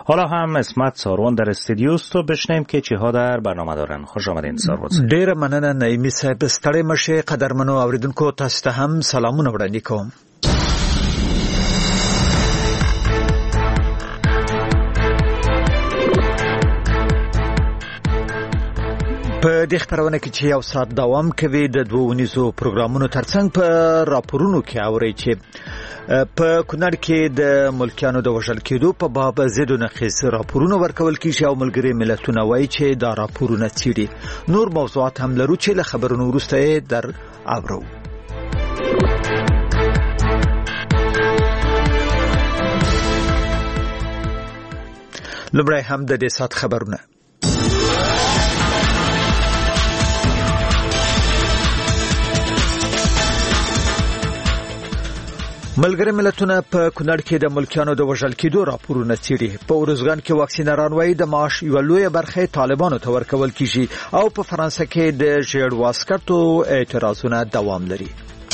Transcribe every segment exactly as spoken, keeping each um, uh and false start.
حالا هم اسمت سارون در استودیو است و بشنیم که چی ها در برنامه دارن. خوش آمدین سارون. ډیره مننه نعیمي صاحب. ستړی مشه. قدرمنو اوریدونکو تاسو ته هم سلامونه وړاندې کوم. په دې خبرونه کې چې یو ساعت دوام کوي د دوه ونیزو پروګرامونو ترڅنګ په راپورونو کې اوري چې په کونړ کې د ملکیانو د وژل کېدو په باب زیدو نقیص راپورونه ورکول کیږي او ملګری ملتونه وایي چې دا راپورونه څېړي. نور موضوعات هم لرو چې له خبرونو وروسته در اورو. لومړی هم د دې سات خبرونه. ملګری ملتونه په کونړ کې د ملکیانو د وژل کېدو راپورونه څېړي. په ارزګان کې واکسینران وایي د معاش یوه لویه برخه طالبانو ته ورکول کیږي او په فرانسه کې د ژیړ واسکټو اعتراضونه دوام لري.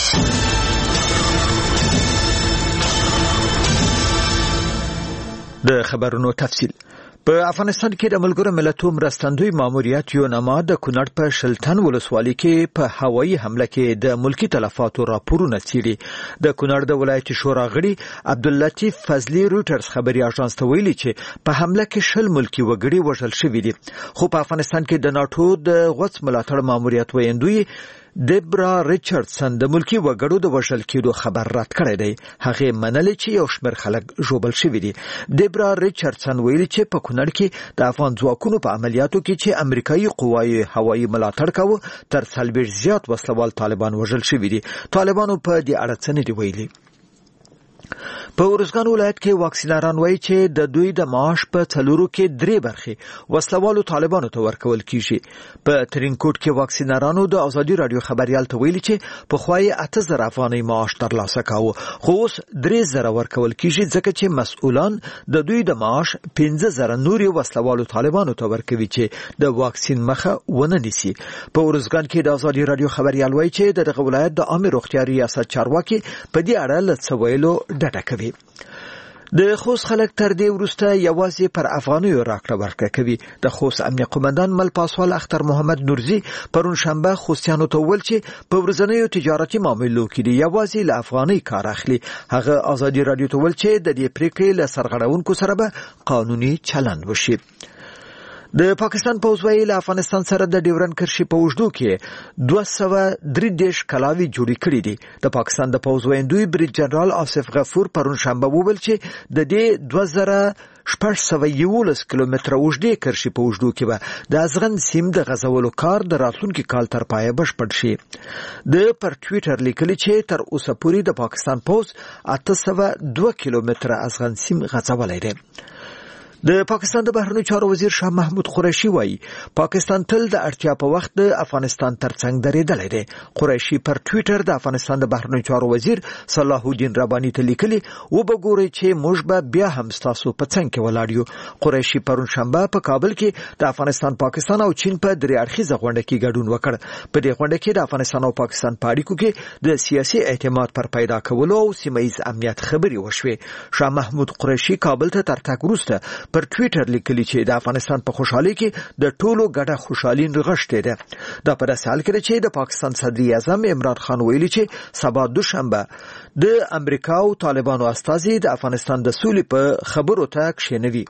د خبرونو تفصیل. په افغانستان کې د ملګرو ملتونو مرستندوی ماموریت یونما د کونړ په شلتن ولسوالۍ کې په هوایي حمله کې د ملکی تلفاتو راپورونه څېړي. د کونړ د ولایت شورا غړي عبداللطیف فضلی روټرز خبري اژانس ته ویلي چې په حمله کې شل ملکی وګړي وژل شوي دي. خو په افغانستان کې د ناتو د غوڅ ملاتړ ماموریت ویندوی دیبرا ریچاردسن د ملکی وګړو د وژل کېدو خبر رد کړی دی. هغه منلې چې یو شمېر خلک ژوبل شوي دي. دیبرا ریچاردسن ویلي چې په کونړ کې د افغان ځواکونو په عملیاتو کې چې امریکایي قواوی هوایي ملاتړ کاوه تر څلوېښت زیات وسلوال طالبان وژل شوي دي. طالبانو په دې اړه څه نه دي ویلي. په ارزګان ولایت کې واکسینران وایي چې د دوی د معاش په څلورو کې درې برخې وسلوالو طالبانو ته ورکول کیږي. په ترینکوټ کې واکسینرانو د ازادي رادیو خبريال ته ویلي چې په خوای اته زره افغانۍ معاش ترلاسه کاوه خو اوس درې زره ورکول کیږي ځکه چې مسؤلان د دوی د معاش پنځه زره نوري وسلوالو طالبانو ته ورکوي چې د واکسین مخه ونه نیسي. په ارزګان کې د ازادي رادیو خبريال وایي چې د دغه ولایت د عامه روغتیا ریاست چارواکي په دې اړه لڅویلو ډډه کوي. د خوست خلک تر دې وروسته یوازې پر افغانیو راکړه ورکړه کوي. د خوست امنیه قومندان مل پاسوال اختر محمد نورزي پرون شنبه خوستیانو ته ویل چې په ورځنیو تجارتي معاملو کې دی یوازې له افغاني کار اخلي. هغه ازادي رادیو ته ویل چې د دې پریکړې له سرغړونکو سره به قانوني چلند وشي. د پاکستان پوځوي له افغانستان سره د ډیورن کرښې په اوږدو کې دوه سوه درې دېرش کلاوي جوړې کړې دي. د پاکستان د پوځویندوی بریج جنرال آصف غفور پرون شنبه وویل چې د دې دوه زره شپږ سوه یولس کیلومتره اوږدې کرښې په اوږدو کې به د ازغن سیم د غځولو کار د راتلونکي کال تر پایه بشپړ شي. د پر ټویټر لیکلي چې تر اوسه پورې د پاکستان پوځ اته سوه دوه کیلومتره ازغن سیم غځولی دی. د پاکستان د بهرنیو چارو وزیر شاه محمود قریشي وایي پاکستان تل د اړتیا په وخت د افغانستان ترڅنګ درېدلی دی. قریشي پر ټویټر د افغانستان د بهرنیو چارو وزیر صلاح الدین رباني ته لیکلي وبګورئ چې موږ به بیا هم ستاسو په څنګ کې ولاړ یو. قریشي پرون شنبه په کابل کې د افغانستان پاکستان او چین په درې اړخیزه غونډه کې ګډون وکړ. په دې غونډه کې د افغانستان او پاکستان په اړیکو کې د سیاسي اعتماد پر پیدا کولو او سیمه‌ییز امنیت خبرې وشوې. شاه محمود قریشي کابل ته تر تګ وروسته پر ټویټر لیکلي چې د افغانستان په خوشحالي کې د ټولو ګډه خوشحالي نغښتې ده. دا په داسې حال کې چې د پاکستان صدر اعظم عمران خان ویلي چې سبا دوشنبه د امریکا او طالبانو استازي د افغانستان د سولې په خبرو ته کښېنوي.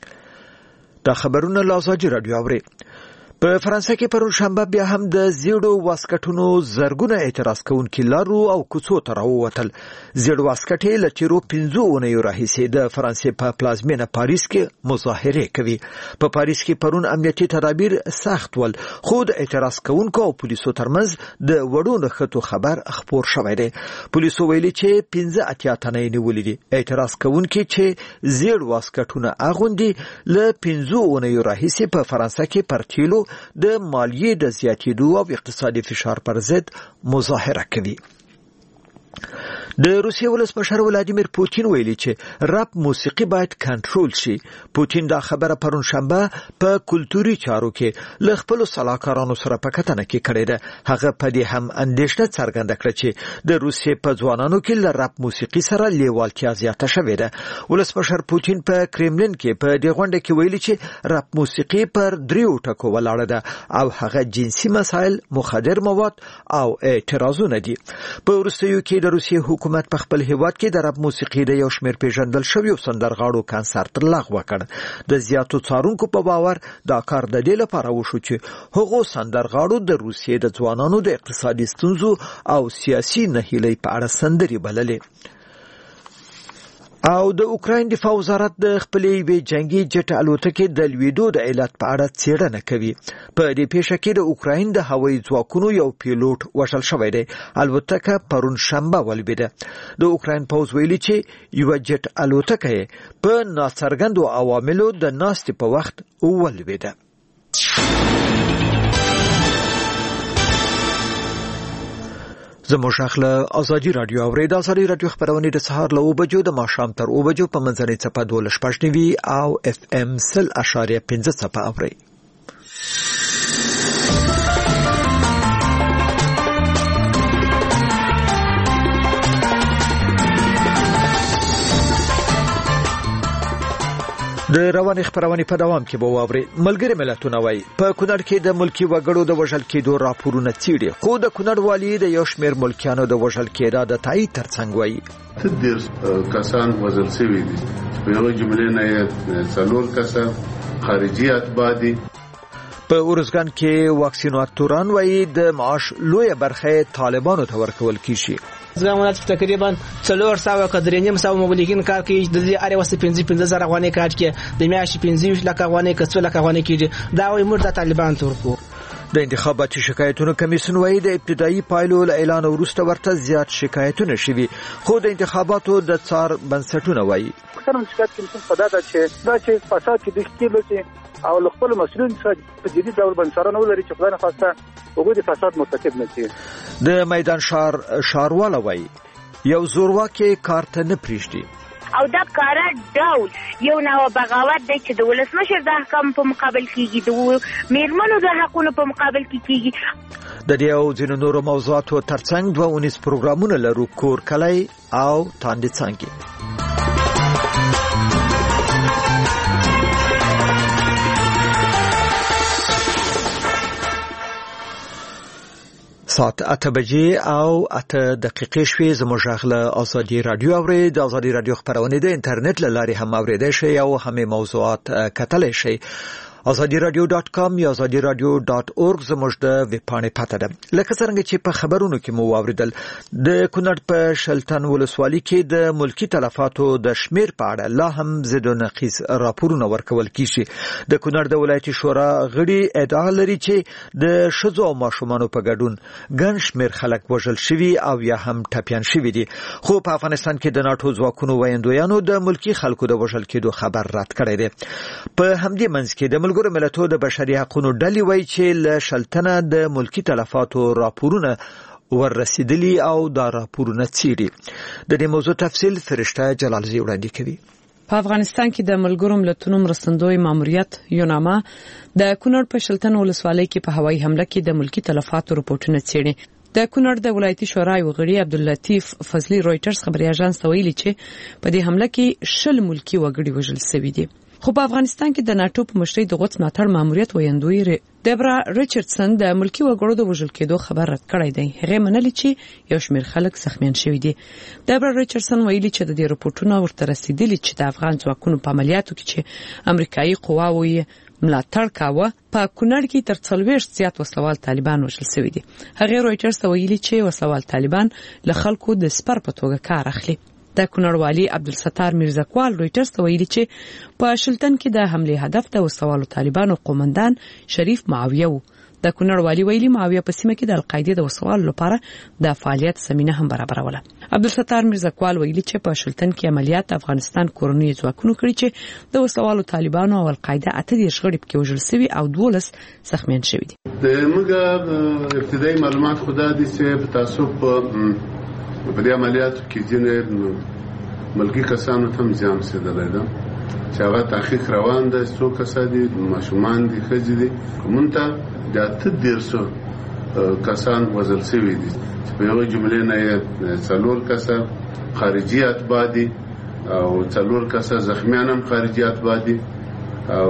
دا خبرونه له ازادي رادیو اوري. په فرانسه کې پرون شنبه بیا هم د زیړو واسکټونو زرګونه اعتراض کوونکي لارو او کوڅو ته راووتل. زیړ واسکټې له تیرو پنځو اونیو راهیسې د فرانسې په پلازمینه پاریس کې مظاهرې کوي. په پاریس کې پرون امنیتي تدابیر سخت ول خو د اعتراض کوونکو او پولیسو ترمنځ د وړو نښتو خبر خپور شوی دی. پولیسو ویلي چې پنځه اتیا تنه یې نیولي دي. اعتراض کوونکي چې زیړ واسکټونه اغوندي له پنځو اونیو راهیسې په فرانسه کې پر تیلو د مالیې د زیاتېدو او اقتصادي فشار پر ضد مظاهره کوي. د روسیې ولسمشر ولادیمیر پوتین ویلي چې رپ موسیقي باید کنټرول شي. پوتین دا خبره پرون شنبه په کلتوري چارو کې له خپلو سلاکارانو سره په کتنه کې کړې ده. هغه په دې هم اندېښنه څرګنده کړه چې د روسیې په ځوانانو کې له رپ موسیقي سره لیوالتیا زیاته شوې ده. ولسمشر پوتین په کرملین کې په دې غونډه کې ویلي چې رپ موسیقي پر دریو ټکو ولاړه ده او هغه جنسي مسایل، مخدر مواد او اعتراضونه دي. په وروستیو کې د روسیې حکومت په خپل هیواد کې د رپ موسیقي د یو شمېر پیژندل شویو سندرغاړو کنسرت لغوه کړ. د زیاتو څارونکو په باور دا کار د دې لپاره وشو چې هغو سندرغاړو د روسیې د ځوانانو د اقتصادي ستونزو او سیاسي نهیلۍ په اړه سندرې بللې. او د اوکراین دفاع وزارت د خپلې یوې جنگي جټ الوتکې د لویدو د علت په اړه څېړنه کوي. په دې پیښه کې د اوکراین د هوایي ځواکونو یو پیلوټ وژل شوی دی. الوتکه پرون شنبه ولوېده. د اوکراین پوځ ویلي چې یوه جټ الوتکه په ناڅرګندو عواملو د ناستې په وخت ولوېده. زموږ اخله ازادي رادیو اورید. ازادي رادیو خبرونه د سهار له اوه بجو د ماښام تر اوه بجو په منځنۍ څپه دولس شپږ نوي او اف ام سل اشاریه پنځه څپه اوري. د رواني خبرونه په دوام کې به واوري. ملګری ملتونه وایي په کونړ کې د ملکی وګړو د وژل کېدو راپورونه څېړي، خو د کونړ والي د یو شمېر ملکیانو د وژل کېدا د تایید ترڅنګ وایي تدیر کسان وژل شوي دي. په یو جملې نه څلور کسان خارجي اتباع دي. په ورزګان کې واکسیناتوران وایي د معاش لویه برخه طالبانو ته ورکول کیږي. زمونږ تقریبا څلور سوه کډرینیم سوه مبلغین کار کوي. د دې اړ وسه پنځه پنځه زره غوانې کار کوي. د میاشتې پنځه لک غوانې کڅو لک غوانې کیږي. دا وایي موږ د طالبان تورکو. د انتخاباتي شکایتونو کمیسیون وایي د ابتدایي پایلو اعلان وروسته ورته زیات شکایتونه شوي، خو د انتخاباتو د څار بنسټونه وایي څنګه شکایت کمیسیون په داده چې دا چې فساد کې د ښکېلو چې او خپل مسؤلین څخه په جدي ډول بنسټونه ولري چې خدای نه خواسته وګړي د فساد مرتکب نه شي. د میدان شهر شارواله وایي یو زورواکي کار ته نه پریږدي او دا کارا ډول یو نو بغاوت دی چې د ولسمشر د احکام په مقابل کېږي، د میرمنو د حقونو په مقابل کې کېږي. د دې او ځینو نورو موضوعاتو ترڅنګ دوه اونیز پروګرامونه لرو، کور کلی او تاندې څانګې. ساعت اته بجې او اته دقیقې شوې. زموږ غږ ازادي رادیو اوري. د ازادي رادیو خبرونه د انټرنیټ له لارې هم اوریدای شئ او همې موضوعات کتلای شئ. ازادي رادیو ډاټ کام یا ازادي رادیو ډاټ اورګ زموږ د ویب پاڼې پته ده. لکه څنګه چې په خبرونو کې مو واوریدل، د کونړ په شلتن ولسوالۍ کې د ملکی تلفاتو د شمیر په اړه لا هم زد او نقیص راپورونه ورکول کیږي. د کونړ د ولایتي شورا غړي ادعا لري چې د شذو او ماشومانو په ګډون ګڼ شمیر خلک وژل شوي او یا هم ټپیان شوي دي، خو په افغانستان کې د ناټو ځواکونو ویندویانو د ملکی خلکو د وژل کېدو خبر رد کړی دی. په همدې منځ کې د ملګرو ملتونو د بشري حقوقو ډلې وایي چې له شلتنه د ملکی تلفاتو راپورونه وررسیدلي او دا راپورونه څېړي. د دې موضوع تفصیل فرشته جلالزی وړاندې کوي. په افغانستان کې د ملګرو ملتونو مرستندوی ماموریت یوناما د کونړ په شلتن ولسوالۍ کې په هوایي حمله کې د ملکی تلفاتو راپورونه څېړي. د کونړ د ولایتي شورا غړي عبداللطیف فضلی رويټرز خبري اژانس ته ویلي چې په دې حمله کې شل ملکی وګړي وژل شوي دي. خو په افغانستان کې د ناټو په مشرۍ د غوڅ ملاتړ ماموریت ویندوی دبرا ریچاردسن د ملکی وګړو د وژل کېدو خبر رد کړی دی. هغه منلي چې یو شمېر خلک زخمیان شوي دي. دبرا ریچاردسن ویلي چې د دې راپورټونو ورته رسیدلي چې د افغان ځواکونو په عملیاتو کې چې امریکایي قواوو یې ملاتړ کاوه په کونړ کې تر څلوېښت زیات وسلوال طالبان وژل شوي دي. هغه رويټرز ته ویلي چې وسلوال طالبان له خلکو د سپر په توګه کار اخلي. د کونړ والي عبدالستار میرزاکوال رويټرز ته ویلي چې په شلتن کې د حمله هدف د وسلوالو طالبانو قومندان شریف معاویه و. د کونړ والي ویلي معاویه په سیمه کې د القاعده د وسلوالو لپاره د فعالیت زمينه هم برابروله. عبدالستار میرزاکوال ویلي چې په شلتن کې عملیات افغانستان کورنۍ ځواکونو کړی چې د وسلوالو طالبانو او القاعده اته دیرش غړي پکې وژل شوي او دولس زخمیان شوي دي. د موږ ابتدایي معلومات خدا دي چې په تاسو په په دې عملیاتو کې ځینې ملکی کسانو ته هم زیان رسېدلی ده چې هغه تحقیق روان ده. څو کسه دي، ماشومان دي، ښځې دي. موږ ته د اته دېرشو کسان وژل شوي دي چې په یوه جملې نه یې څلور کسه خارجي اتباع دي او څلور کسه زخمیان هم خارجي اتباع دي او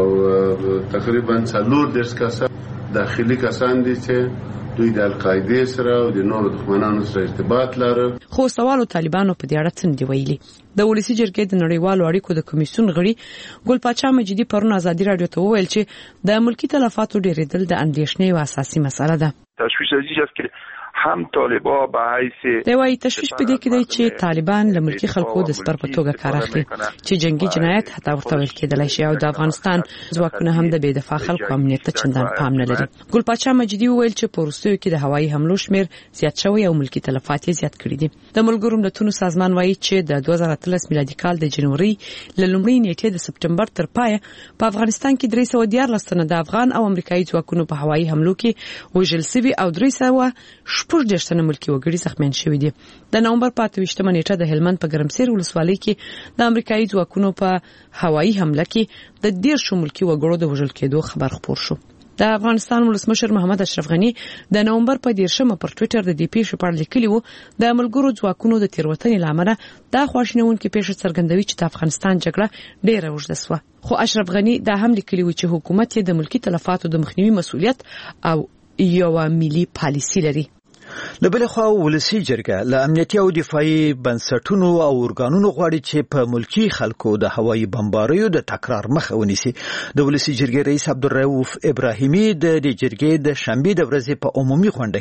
تقریبا څلور دېرش کسه داخلي کسان دي چې دوی د القاعده سره او د نورو دښمنانو سره ارتباط لري. خو سوالو طالبانو په دې اړه څه دی ویلي. د ولسی جرګې د نړیوالو اړیکو د کمیسیون غړي ګل پاچا مجیدي پرون ازادي رادیو ته وویل چې د ملکی تلفاتو ډېرېدل د اندېښنې یوه اساسي مسله ده. تشویش ازیج است که هم طالبا به حیث دی وايي تشویش په دې کې دی چې طالبان له ملکی خلکو د سپر په توګه کار اخلي چې جنگي جنایت حتی ورته ویل کېدلی شي او د افغانستان ځواکونه هم د بې دفاع خلکو امنیت ته چندان پام نه لري. ګل پاچا مجیدي وویل چې په وروستیو کې د هوایي حملو شمېر زیات شوی او ملکی تلفات یې زیات کړي دي. د ملګرو ملتونو سازمان وايي چې د دوه زره اتلس میلادي کال د جنوري له لومړۍ نیټې د سپټمبر تر پایه په افغانستان کې درې سوه دیارلس تنه د افغان او امریکایي ځواکونو په هوایي حملو کې وژل شوي او درې سوه شپږ دېرش تنه ملکی وګړي زخمیان شوي دي. د نومبر په اته ویشتمه نیټه د هلمند په ګرمسیر ولسوالۍ کې د امریکایي ځواکونو په هوایي حمله کې د دېرشو ملکی وګړو د وژل کېدو خبر خپور شو. د افغانستان ولسمشر محمد اشرف غنی د نومبر په دیرشمه پر ټوئیټر د دې پیښې په اړه لیکلي وو د ملګرو ځواکونو د تېروتنې له امله دا خواشینونکې پیښه څرګندوي چې د افغانستان جګړه ډېره اوږده سوه. خو اشرف غنی دا هم لیکلي وو چې حکومت یې د ملکی تلفاتو د مخنیوي مسؤلیت او یوه ملي پالیسي لري. له بلې خوا ولسي جرګه له امنیتي او دفاعي بنسټونو او ارګانونو غواړي چې په ملکی خلکو د هوایي بمباریو د تکرار مخه ونیسي. د ولسي جرګې رئیس عبدالرؤف ابراهیمي د دې جرګې د شنبې د ورځې په عمومي غونډه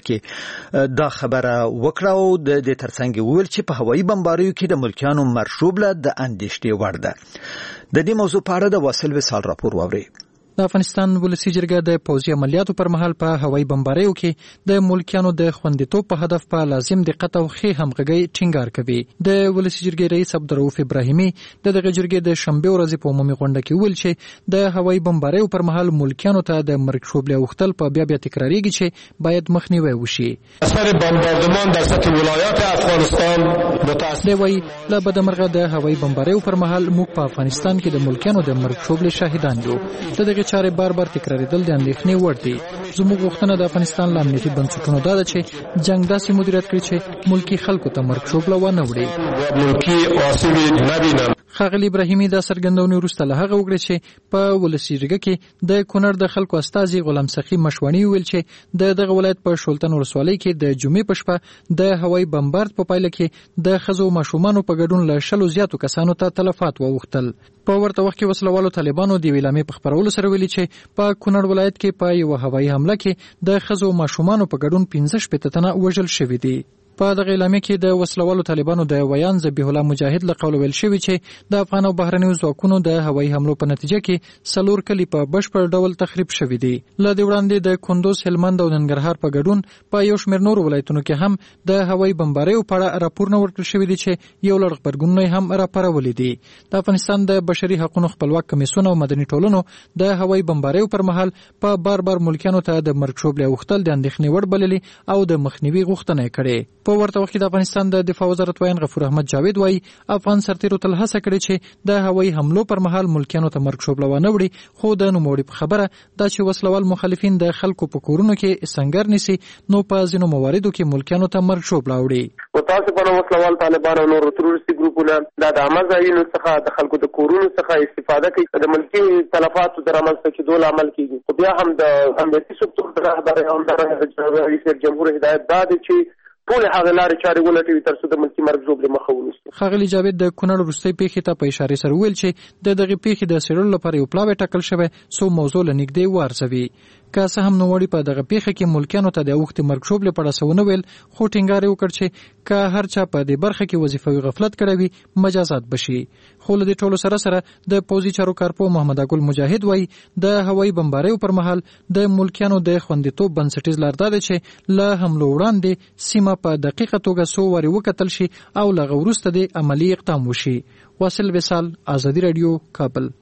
کې دا خبره وکړه او د دې ترڅنګ وویل چې په هوایي بمباریو کې د ملکیانو مرشوبله د اندېښنې وړ ده. د دې موضوع په اړه د واصل وصال راپور واورئ. د افغانستان ولسی جرګه د پوځي عملیاتو پر مهال په هوایي بمباریو کې د ملکیانو د خوندیتوب په هدف په لازم دقت او ښې همغږۍ ټینګار کوي. د ولسی جرګې رئیس عبدالرؤف ابراهیمي د دغه جرګې د شنبې ورځې په عمومي غونډه کې ویل چې د هوایي بمباریو پر مهال ملکیانو ته د مرګ شوبلې اوښتل په بیا بیا تکراریږي چې باید مخنیوی وشي. اثر بمباردمان در سطح ولایات افغانستان متأسف دی وايي له بدمرغه د هوایي بمباریو پر مهال موږ په افغانستان کې د ملکیانو د مرګ شوبلې شاهدان یو. د چارې بار بار تکراریدل د اندېښنې وړ دي. زموږ غوښتنه د افغانستان له امنیتي بنسټونو دا ده چې جنګ داسې مدیریت کړي چې ملکی خلکو ته مرګ شوبله ونه وړي. ملکی آسیب نبینم. ښاغلي ابراهیمي دا څرګندونې وروسته له هغه وکړې چې په ولسي جرګه کې د کونړ د خلکو استازي غلام سخي مشواني ویل چې د دغه ولایت په شولتن ولسوالۍ کې د جمعې په شپه د هوایي بمبارد په پایله کې د ښځو او ماشومانو په ګډون له شلو زیاتو کسانو ته تلفات واوښتل. په ورته وخت کې وسلوالو طالبانو د ویلامې په خبرولو سره ویلي چې په کونړ ولایت کې په یو هوایي حمله کې د ښځو او ماشومانو په ګډون پنځه شپېته تنه وژل شوي دي. په دغه اعلامیه کې د وسلوالو طالبانو د ویان ذبیح الله مجاهد له قوله ویل شوي چې د افغان او بهرنیو ځواکونو د هوایي حملو په نتیجه کې څلور کلي په بشپړ ډول تخریب شوي دي. له دې وړاندې د کندوز، هلمند او ننګرهار په ګډون په یو شمېر نورو ولایتونو کې هم د هوایي بمباریو په اړه راپورونه ورکړل شوي دي چې یو لړ غبرګونونه هم راپارولي دي. د افغانستان د بشري حقوقو خپلواک کمیسیون او مدني ټولنو د هوایي بمباریو پر مهال په بار بار ملکیانو ته د مرګ شوبلې اوښتل د اندېښنې وړ بللي او د مخنیوي غوښتنه یې کړې. په ورته وخت کې د افغانستان د دفاع وزارت وایي غفور احمد جاوید وایي افغان سرتیرو تل هڅه کړې چې د هوایي حملو پر مهال ملکیانو ته مرګ شوبله ونه وړي. خو د نوموړي په خبره دا چې وسلوال مخالفین د خلکو په کورونو کې سنگر نیسي نو په ځینو مواردو کې ملکیانو ته مرګ شوبله وړي. متاسفانه وسلوال طالبان او نور تروریستي ګروپونه دا د عامه ځایونو څخه د خلکو د کورونو څخه استفاده کوي د ملکي تلفاتو د رامنځته کېدو لامل کېږي. خو بیا هم د امنیتي سکتور د رهبرۍ همدارنګه رئیس جمهور هدایت دا دی چې ټول هغه لارې چارې ولټوي تر څو د ملکي مرګ ژوبلې مخه ونیسي. ښاغلي جاوید د کونړ وروستۍ پیښې ته په اشارې سره ویل چې د دغې پیښې د څېړلو لپاره یو پلاوی ټاکل شوی څو موضوع له نږدې وارزوي. که څه هم نوموړي په دغه پیښه کې ملکیانو ته د اوښتې مرګ شوبلې په اړه څه ونه ویل، خو ټینګار یې وکړ چې که هر چا په دې برخه کې وظیفوي غفلت کړی وي مجازات بشي. خو له دې ټولو سره سره د پوځي چارو کارپو محمد اګل مجاهد وایي د هوایي بمباریو پر مهال د ملکیانو د خوندیتوب بنسټیز لار دا دی چې له حملو وړاندې سیمه په دقیقه توګه څو وارې وکتل شي او له هغه وروسته د عملي اقدام وشي. واصل وصال، ازادي رادیو، کابل.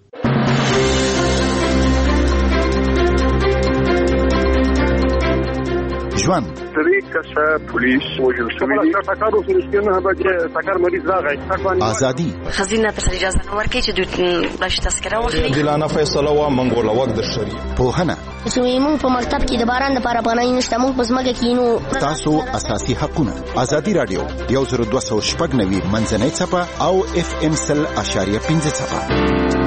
ژوند درې کسه پولیس وژل شوي دي. ټکر وسو نه به چې ټکر مریض راغی. ازادي خزینه ته اجازه نه ورکړي چې دوی بلش تذکره واخلي. عادلانه فیصله وا منګول وخت د شری. پوهنه چې موږ په مکتب کې د باران لپاره پناه نشته، موږ په ځمکه کې نو تاسو اساسي حقونه. ازادي رادیو یو زر دوه سوه شپږ نوي منځنۍ څپه او اف ام سل اشاریه پنځه څپه.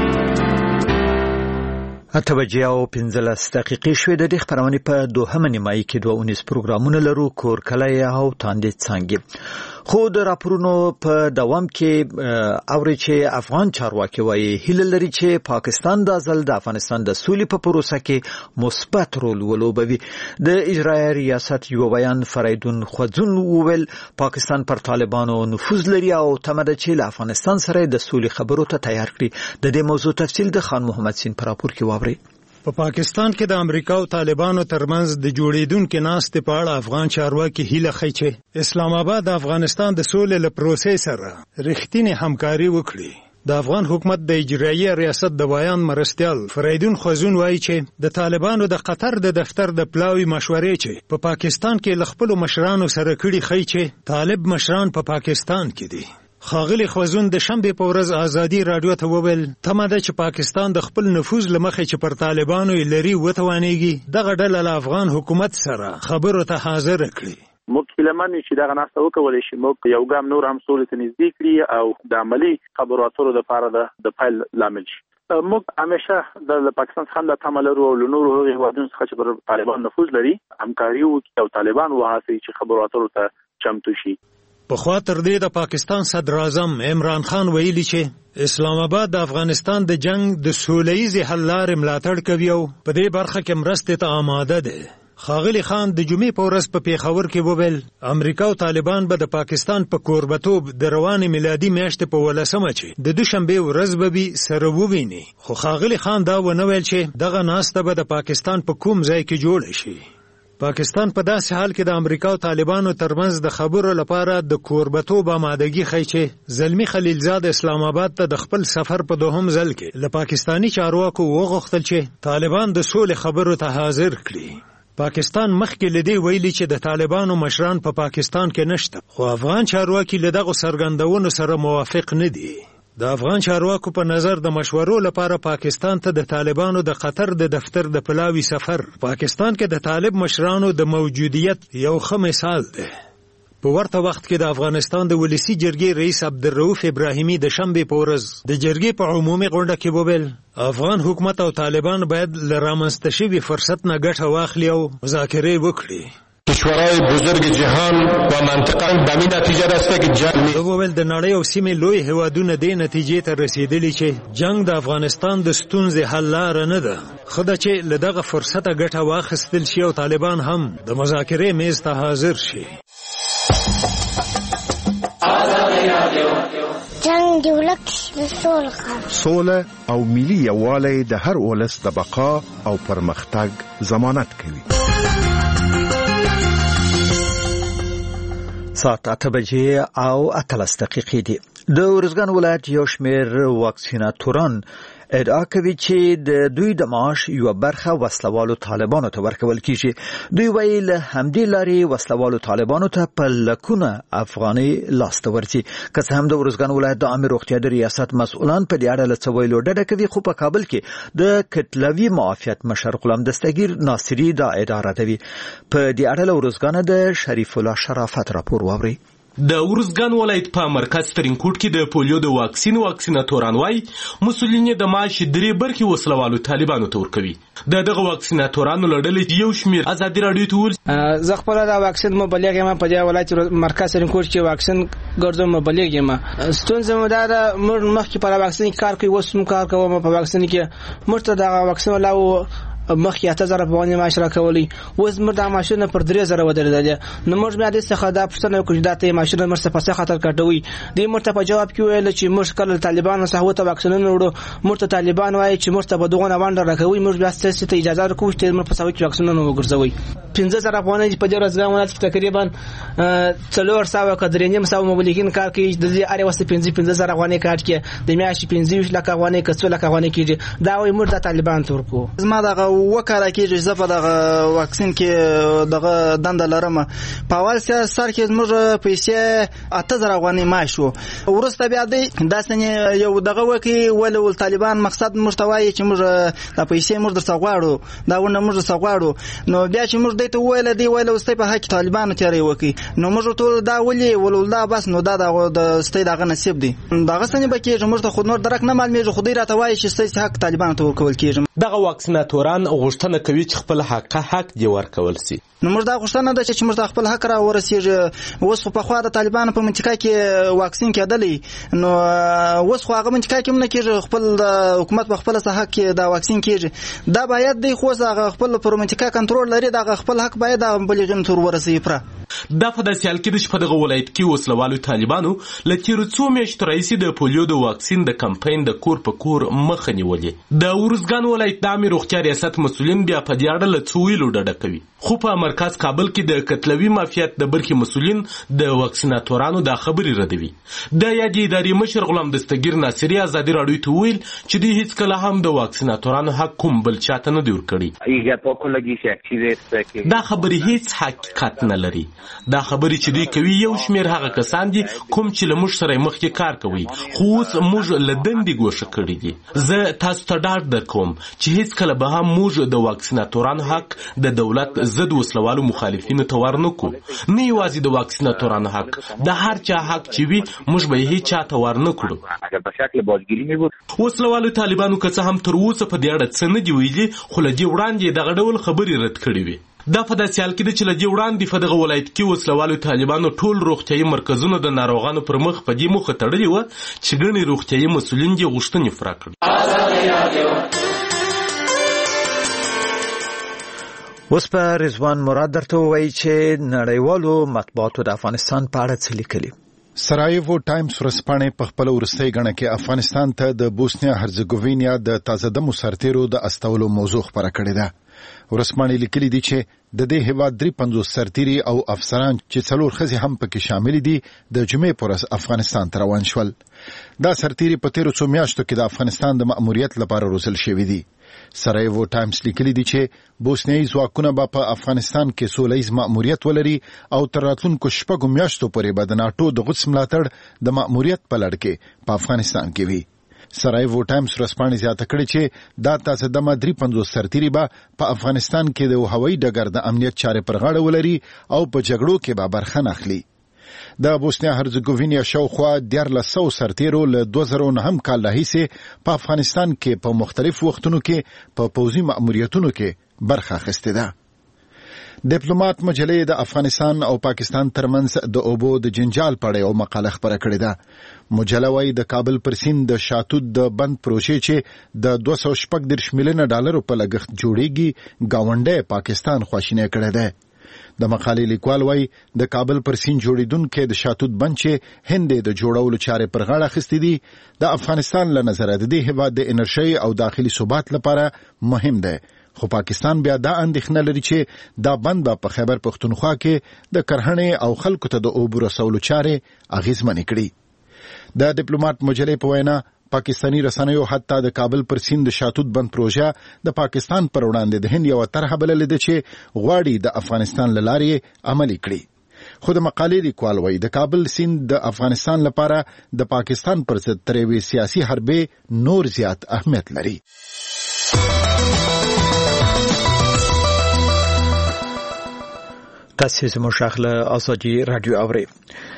اته بجې او پنځلس دقیقې شوې. د دې خبرونه په دوهمه نیمایي کې دوه اونیز پروګرامونه لرو، کور کلی او تاندې څنګه. خو د راپورونو په دوام کې اوري چې افغان چارواکي وايي هیله لري چې پاکستان د ځل د افغانستان د سولې په پروسه کې مثبت رول ولوبوي. د اجرایي ریاست یو بیان فریدون خوځون وویل پاکستان پر طالبانو نفوذ لري او تمه چې له افغانستان سره د سولې خبرو ته تیار کړي. د دې موضوع تفصیل د خان محمد سین پر راپور کې واوري. په پا پاکستان کې د امریکا او طالبانو ترمنځ د جوړیدونکو ناستې په اړه افغان چارواکي هیله کوي چې اسلام آباد د افغانستان د سولې له پروسې سره رښتینی همکاري وکړي. د افغان حکومت د اجرایي ریاست د بیان مرستیال فریدون خوځون وایي چې د طالبانو د قطر د دفتر د پلاوی مشورې چې په پا پاکستان کې ل خپل مشرانو سره کړي خي چې طالب مشران په پا پاکستان کې دي. خاغلی خوځون د شنبه په ورځ ازادي رادیو ته وویل تمه ده چې پاکستان د خپل نفوذ لمخې چې پر طالبانو لري وتوانېږي دغه ډله له افغان حکومت سره خبرو ته حاضر کړي. موږ هیلهمن چې دغه ناسته وکولای شي موږ یو ګام نور هم سولې ته نږدې کړي او د عملی خبرو اترو لپاره د فایل لامل شي. موږ همیشه د پاکستان څخه د تمه لرو او نور هغه هیوادونو څخه چې پر طالبان نفوذ لري همکاري وکړي او طالبان وهڅوي چې خبرو اترو ته چمتو شي. په خوا تر دې د پاکستان صدر اعظم عمران خان ویلي چې اسلام آباد د افغانستان د جنگ د سوله‌ییز حل لارې ملاتړ کوي او په دې برخه کې مرستې ته آماده ده. خاغلی خان د جمعې په ورځ په پیښور کې وویل امریکا او طالبان به د پاکستان په کوربتوب د روانې میلادي میاشتې په ولسمه چې د دوشنبه ورځ به وي سره وویني. خو خاغلی خان دا ونه ویل چې دغه ناسته به د پاکستان په کوم ځای کې جوړ شي. پاکستان په داسې حال کې د امریکا او طالبانو ترمنځ د خبرو لپاره د کوربتوب آمادګي ښیي چې زلمی خلیلزاد اسلام آباد ته د خپل سفر په دوهم ځل کې له پاکستانی چارواکو وغوښتل چې طالبان د سولې خبرو ته حاضر کړي. پاکستان مخکې لدی ویلي چې د طالبانو مشران په پا پاکستان کې نشته، خو افغان چارواکي له دغه سرګندونو سره موافق نه دي. د افغان چارواکو په نظر د مشورو لپاره پاکستان ته د طالبانو د قطر د دفتر د پلاوی سفر پاکستان کې د طالب مشرانو د موجودیت یو ښه مثال دی. په ورته وخت کې د افغانستان د ولسی جرګې رئیس عبدالرؤف ابراهیمی د شنبه په ورځ د جرګې په عمومي غونډه کې وویل افغان حکومت او طالبان باید له رامنځته شوي فرصت نه ګټه واخلي او مذاکرې وکړي. کشورهای بزرگ جهان و منطقه به این نتیجه رسیده که جنگ وویل د نړۍ او سیمې لوی هیوادونه دې نتیجې ته رسیدلي چې جنگ د افغانستان د ستونزې حل لاره نه ده، خو دا چې له دغه فرصته ګټه واخیستل شي او طالبان هم د مذاکرې میز ته حاضر شي. جنگ دی ولک سوله سوله او ملي یووالی د هر ولس د بقا او پرمختګ ضمانت کوي. ساعت اته بجې او اتلس دقیقې دي. د ارزګان ولایت یو شمېر واکسیناتوران ادعا کوي چې د دوی د معاش یو برخه وسلوالو طالبانو ته ورکول کیږي. دوی وایي له همدې لارې وسلوالو طالبانو ته په لکونه افغاني لاسته ورځي. که څه هم د ارزګان ولایت د عامه روغتیا د ریاست مسؤلان په دې اړه له څه ویلو ډډه کوي، خو په کابل کې د کتلوي معافیت مشر غلام دستگیر ناصري دا ادعا ردوي. په دې اړه له ارزګان د شریف الله شرافت راپور واوري. د ورزګان ولایت په مرکز ترینکوټ کې د پولیو د واکسین واکسیناتوران وای مسولین د معاش درې برخې وسلوالو طالبانو ته ورکوي. د دغه واکسیناتورانو لړلې یو شمیر ازادي رادیو ته ول زه خپل د واکسین مبلغ یم په دې ولایت مرکز ترینکوټ کې واکسین ګرځم مبلغ یم. ستونزه مو دا مر مخکې پر واکسین کار کوي وسم کار کوم په واکسین کې مرته د واکسین لاو مخکې اته زره باندې معاشره کولی اوس مر د ماشینه پر درې زره ودرېدل. نو موږ بیا د څخه دا پښتنه کوم چې د ماشینه مرسته په څه خطر کټوي. د مرته په جواب کې ویل چې موږ کله طالبانو سره وته واکسینونه وړو مرته طالبان وایي چې مرته په دغه نوانډه راکوي. موږ بیا ستاسو ته اجازه ورکوو چې موږ په ساوي کې واکسینونه وګرځوي. پنځه زره افغانۍ په دې ورځ غوښتل تقریبا څلور سوه کډرینیم سوه مبلغین کار کوي. د دې اړ وسه پنځه پنځه زره افغانۍ کارت کې د میاشتې پنځه لک افغانۍ کڅو لک افغانۍ کېږي. دا وایي موږ د طالبان تورکو زما دغه وکړه کېږي زه په دغه واکسین کې دغه دنده لرم. په اول سر کې زموږ پیسې اته زره افغانۍ معاش وو، وروسته بیا دی داسې یو دغه وکړي ولې طالبان مقصد موږ ته وایي چې موږ د پیسې موږ درڅه غواړو، دا ونه موږ درڅه غواړو. نو بیا چې موږ دی ته وویل دی ویل اوستی په حق طالبانو تیاری وکړي، نو موږ ټول دا ولې ولول دا بس نو دا د ستی دغه نصیب دی دغه څنګه به کېږي. موږ ته خو نور درک نه معلومېږي، خو دوی راته وایي چې ستاسې حق طالبانو ته ورکول کېږي. دغه واکسیناتوران غوښتنه کوي چې خپل حق حق دې ورکول سي. نو موږ دا غوښتنه ده چې موږ ته خپل حق را ورسېږي. اوس خو پخوا د طالبانو په منطقه کې واکسین کېدلی، نو اوس خو هغه منطقه کې هم نه کېږي، خپل د حکومت په خپله ساحه کې دا واکسین کېږي. دا باید دی خو هغه خپل پر منطقه کنټرول لري، دغه خپل حق باید د بلغینو ته ورسوي. پره دا په داسې حال کې ده چې په دغه ولایت کې وسلوالو طالبانو له تېرو څو میاشتو راهیسې د پولیو د واکسین د کمپاین د کور په کور مخه نیولې. د ارزګان ولایت د عامې روغتیا ریاست مسؤلین بیا په دې اړه له څه ویلو ډډه کوي، خو په مرکز کابل کې د کتلوي مافیات د برخې مسؤلین د واکسیناتورانو دا خبرې ردوي. د یادې ادارې مشر غلام دستګیر ناصري ازادي راډیو ته ویل چې دوی هیڅکله هم د واکسیناتورانو حق کوم بل چاته نه دی ورکړی. دا خبرې هیڅ حقیقت نه لري. دا خبرې چې دوی کوي یو شمیر هغه کسان دي کوم چې له موږ سره مخکې کار کوي، خو اوس موږ له دندې ګوښه کړي دي. زه تاسو ته ډاډ درکوم چې هیڅکله به هم موږ د واکسیناتورانو حق د دولت ضد وسلوالو مخالفینو ته ورنکړو. نه یوازې د واکسیناتورانو حق، د هر چا حق چې وي موږ به یې هیڅ چا ته ورنکړو. وسلوالو طالبانو که څه هم تر اوسه په دې اړه څه نه دي ویلي، خو له دې وړاندې دغه ډول خبرې رد کړې وې. دا په داسې حال کې ده چې له دې وړاندې په دغه ولایت کې وسلوالو طالبانو ټول روغتیایي مرکزونه د ناروغانو پر مخ په دې موخه تړلي وه چې ګڼې روغتیایي مسؤلین دې غوښتنې پوره کړي. اوس په رضوان مراد درته ووایي چې نړیوالو مطبوعاتو د افغانستان په اړه څه لیکلي. سرایوو ټایمز ورځپاڼې په خپل وروستۍ غڼه کې افغانستان ته د بوسنیا هرزګوینیا د تازه دمو سرتیرو د استولو موضوع خبره کړې ده. ورځپاڼې لیکلي دي چې د دې هیواد درې پنځوس سرتیري او افسران چې څلور ښځې هم پکې شامل دي د جمعې پر ورځ افغانستان ته روان شول. دا سرتیري په تیرو څو میاشتو کې د افغانستان د مأموریت لپاره روزل شوي دي. سرایوو ټایمز لیکلي دي چې بوسنیایي ځواکونه به په افغانستان کې سولیز مأموریت ولري او تر راتلونکو شپږو میاشتو پورې به د ناټو د غوڅ ملاتړ د مأموریت په لړ کې په افغانستان کې وي. سرایوو ټایمز ورځپاڼې زیاته کړې چې دا تازه دمه درې پنځوس سرتیري به په افغانستان کې د هوایي ډګر د امنیت چارې پر غاړه ولري او په جګړو کې به برخه نه اخلي. د بوسنیا هرزګوینیا شاوخوا دیارلس سوه سرتیرو له دوه زره نهم کال راهیسې په افغانستان کې په مختلفو وختونو کې په پوځي مأموریتونو کې برخه اخیستې ده. ډیپلوماټ مجلې د افغانستان او پاکستان ترمنځ د اوبو د جنجال په اړه یو مقاله خپره کړې ده. مجله وايي د کابل پر سیند د شاتود د بند پروژې چې د دوه سوه شپږ دېرش میلیونه ډالرو په لګښت جوړیږي ګاونډی پاکستان خواشینی کړی دی. د مقالې لیکوال وايي د کابل پر سیند جوړیدونکو د شاتود بند چې هند د جوړولو چارې پر غاړه اخیستې دي د افغانستان له نظره د دې هیواد د انرژي او داخلي ثبات لپاره مهم دی، خو پاکستان بیا دا اندېښنه لري چې دا بند به په خیبر پښتونخوا کې د کرهڼې او خلکو ته د اوبو رسولو چارې اغیزمنې کړي. د ډیپلوماټ مجلې په وینا پاکستانی رسنیو حتی د کابل پر سیند شاتود بند پروژه د پاکستان پر وړاندې د هند یو طرحه بللې ده چې غواړي د افغانستان له لارې عملي کړي. خو د مقالې لیکوال وایي د کابل سیند د افغانستان لپاره د پاکستان پر ضد تر یوې سیاسي حربې نور زیات اهمیت لري. تاسو زموږ غږ ازادي رادیو اورئ.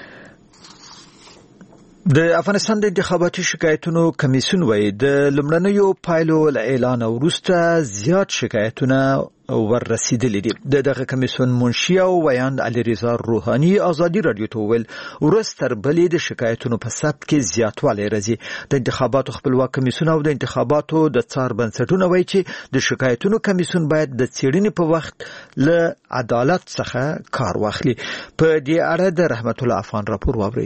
د افغانستان د انتخاباتي شکایتونو کمیسیون وایي د لومړنیو پایلو له اعلان وروسته زیات شکایتونه وررسیدلي دي. د دغه کمیسیون منشي او ویاند علیرضا روحاني ازادي رادیو ته ویل ورځ تر بلې د شکایتونو په ثبت کې زیاتوالی راځي. د انتخاباتو خپلواک کمیسیون او د انتخاباتو د څار بنسټونه وایي چې د شکایتونو کمیسیون باید د څېړنې په وخت له عدالت څخه کار واخلي. په دې اړه د رحمت الله افغان راپور واورئ.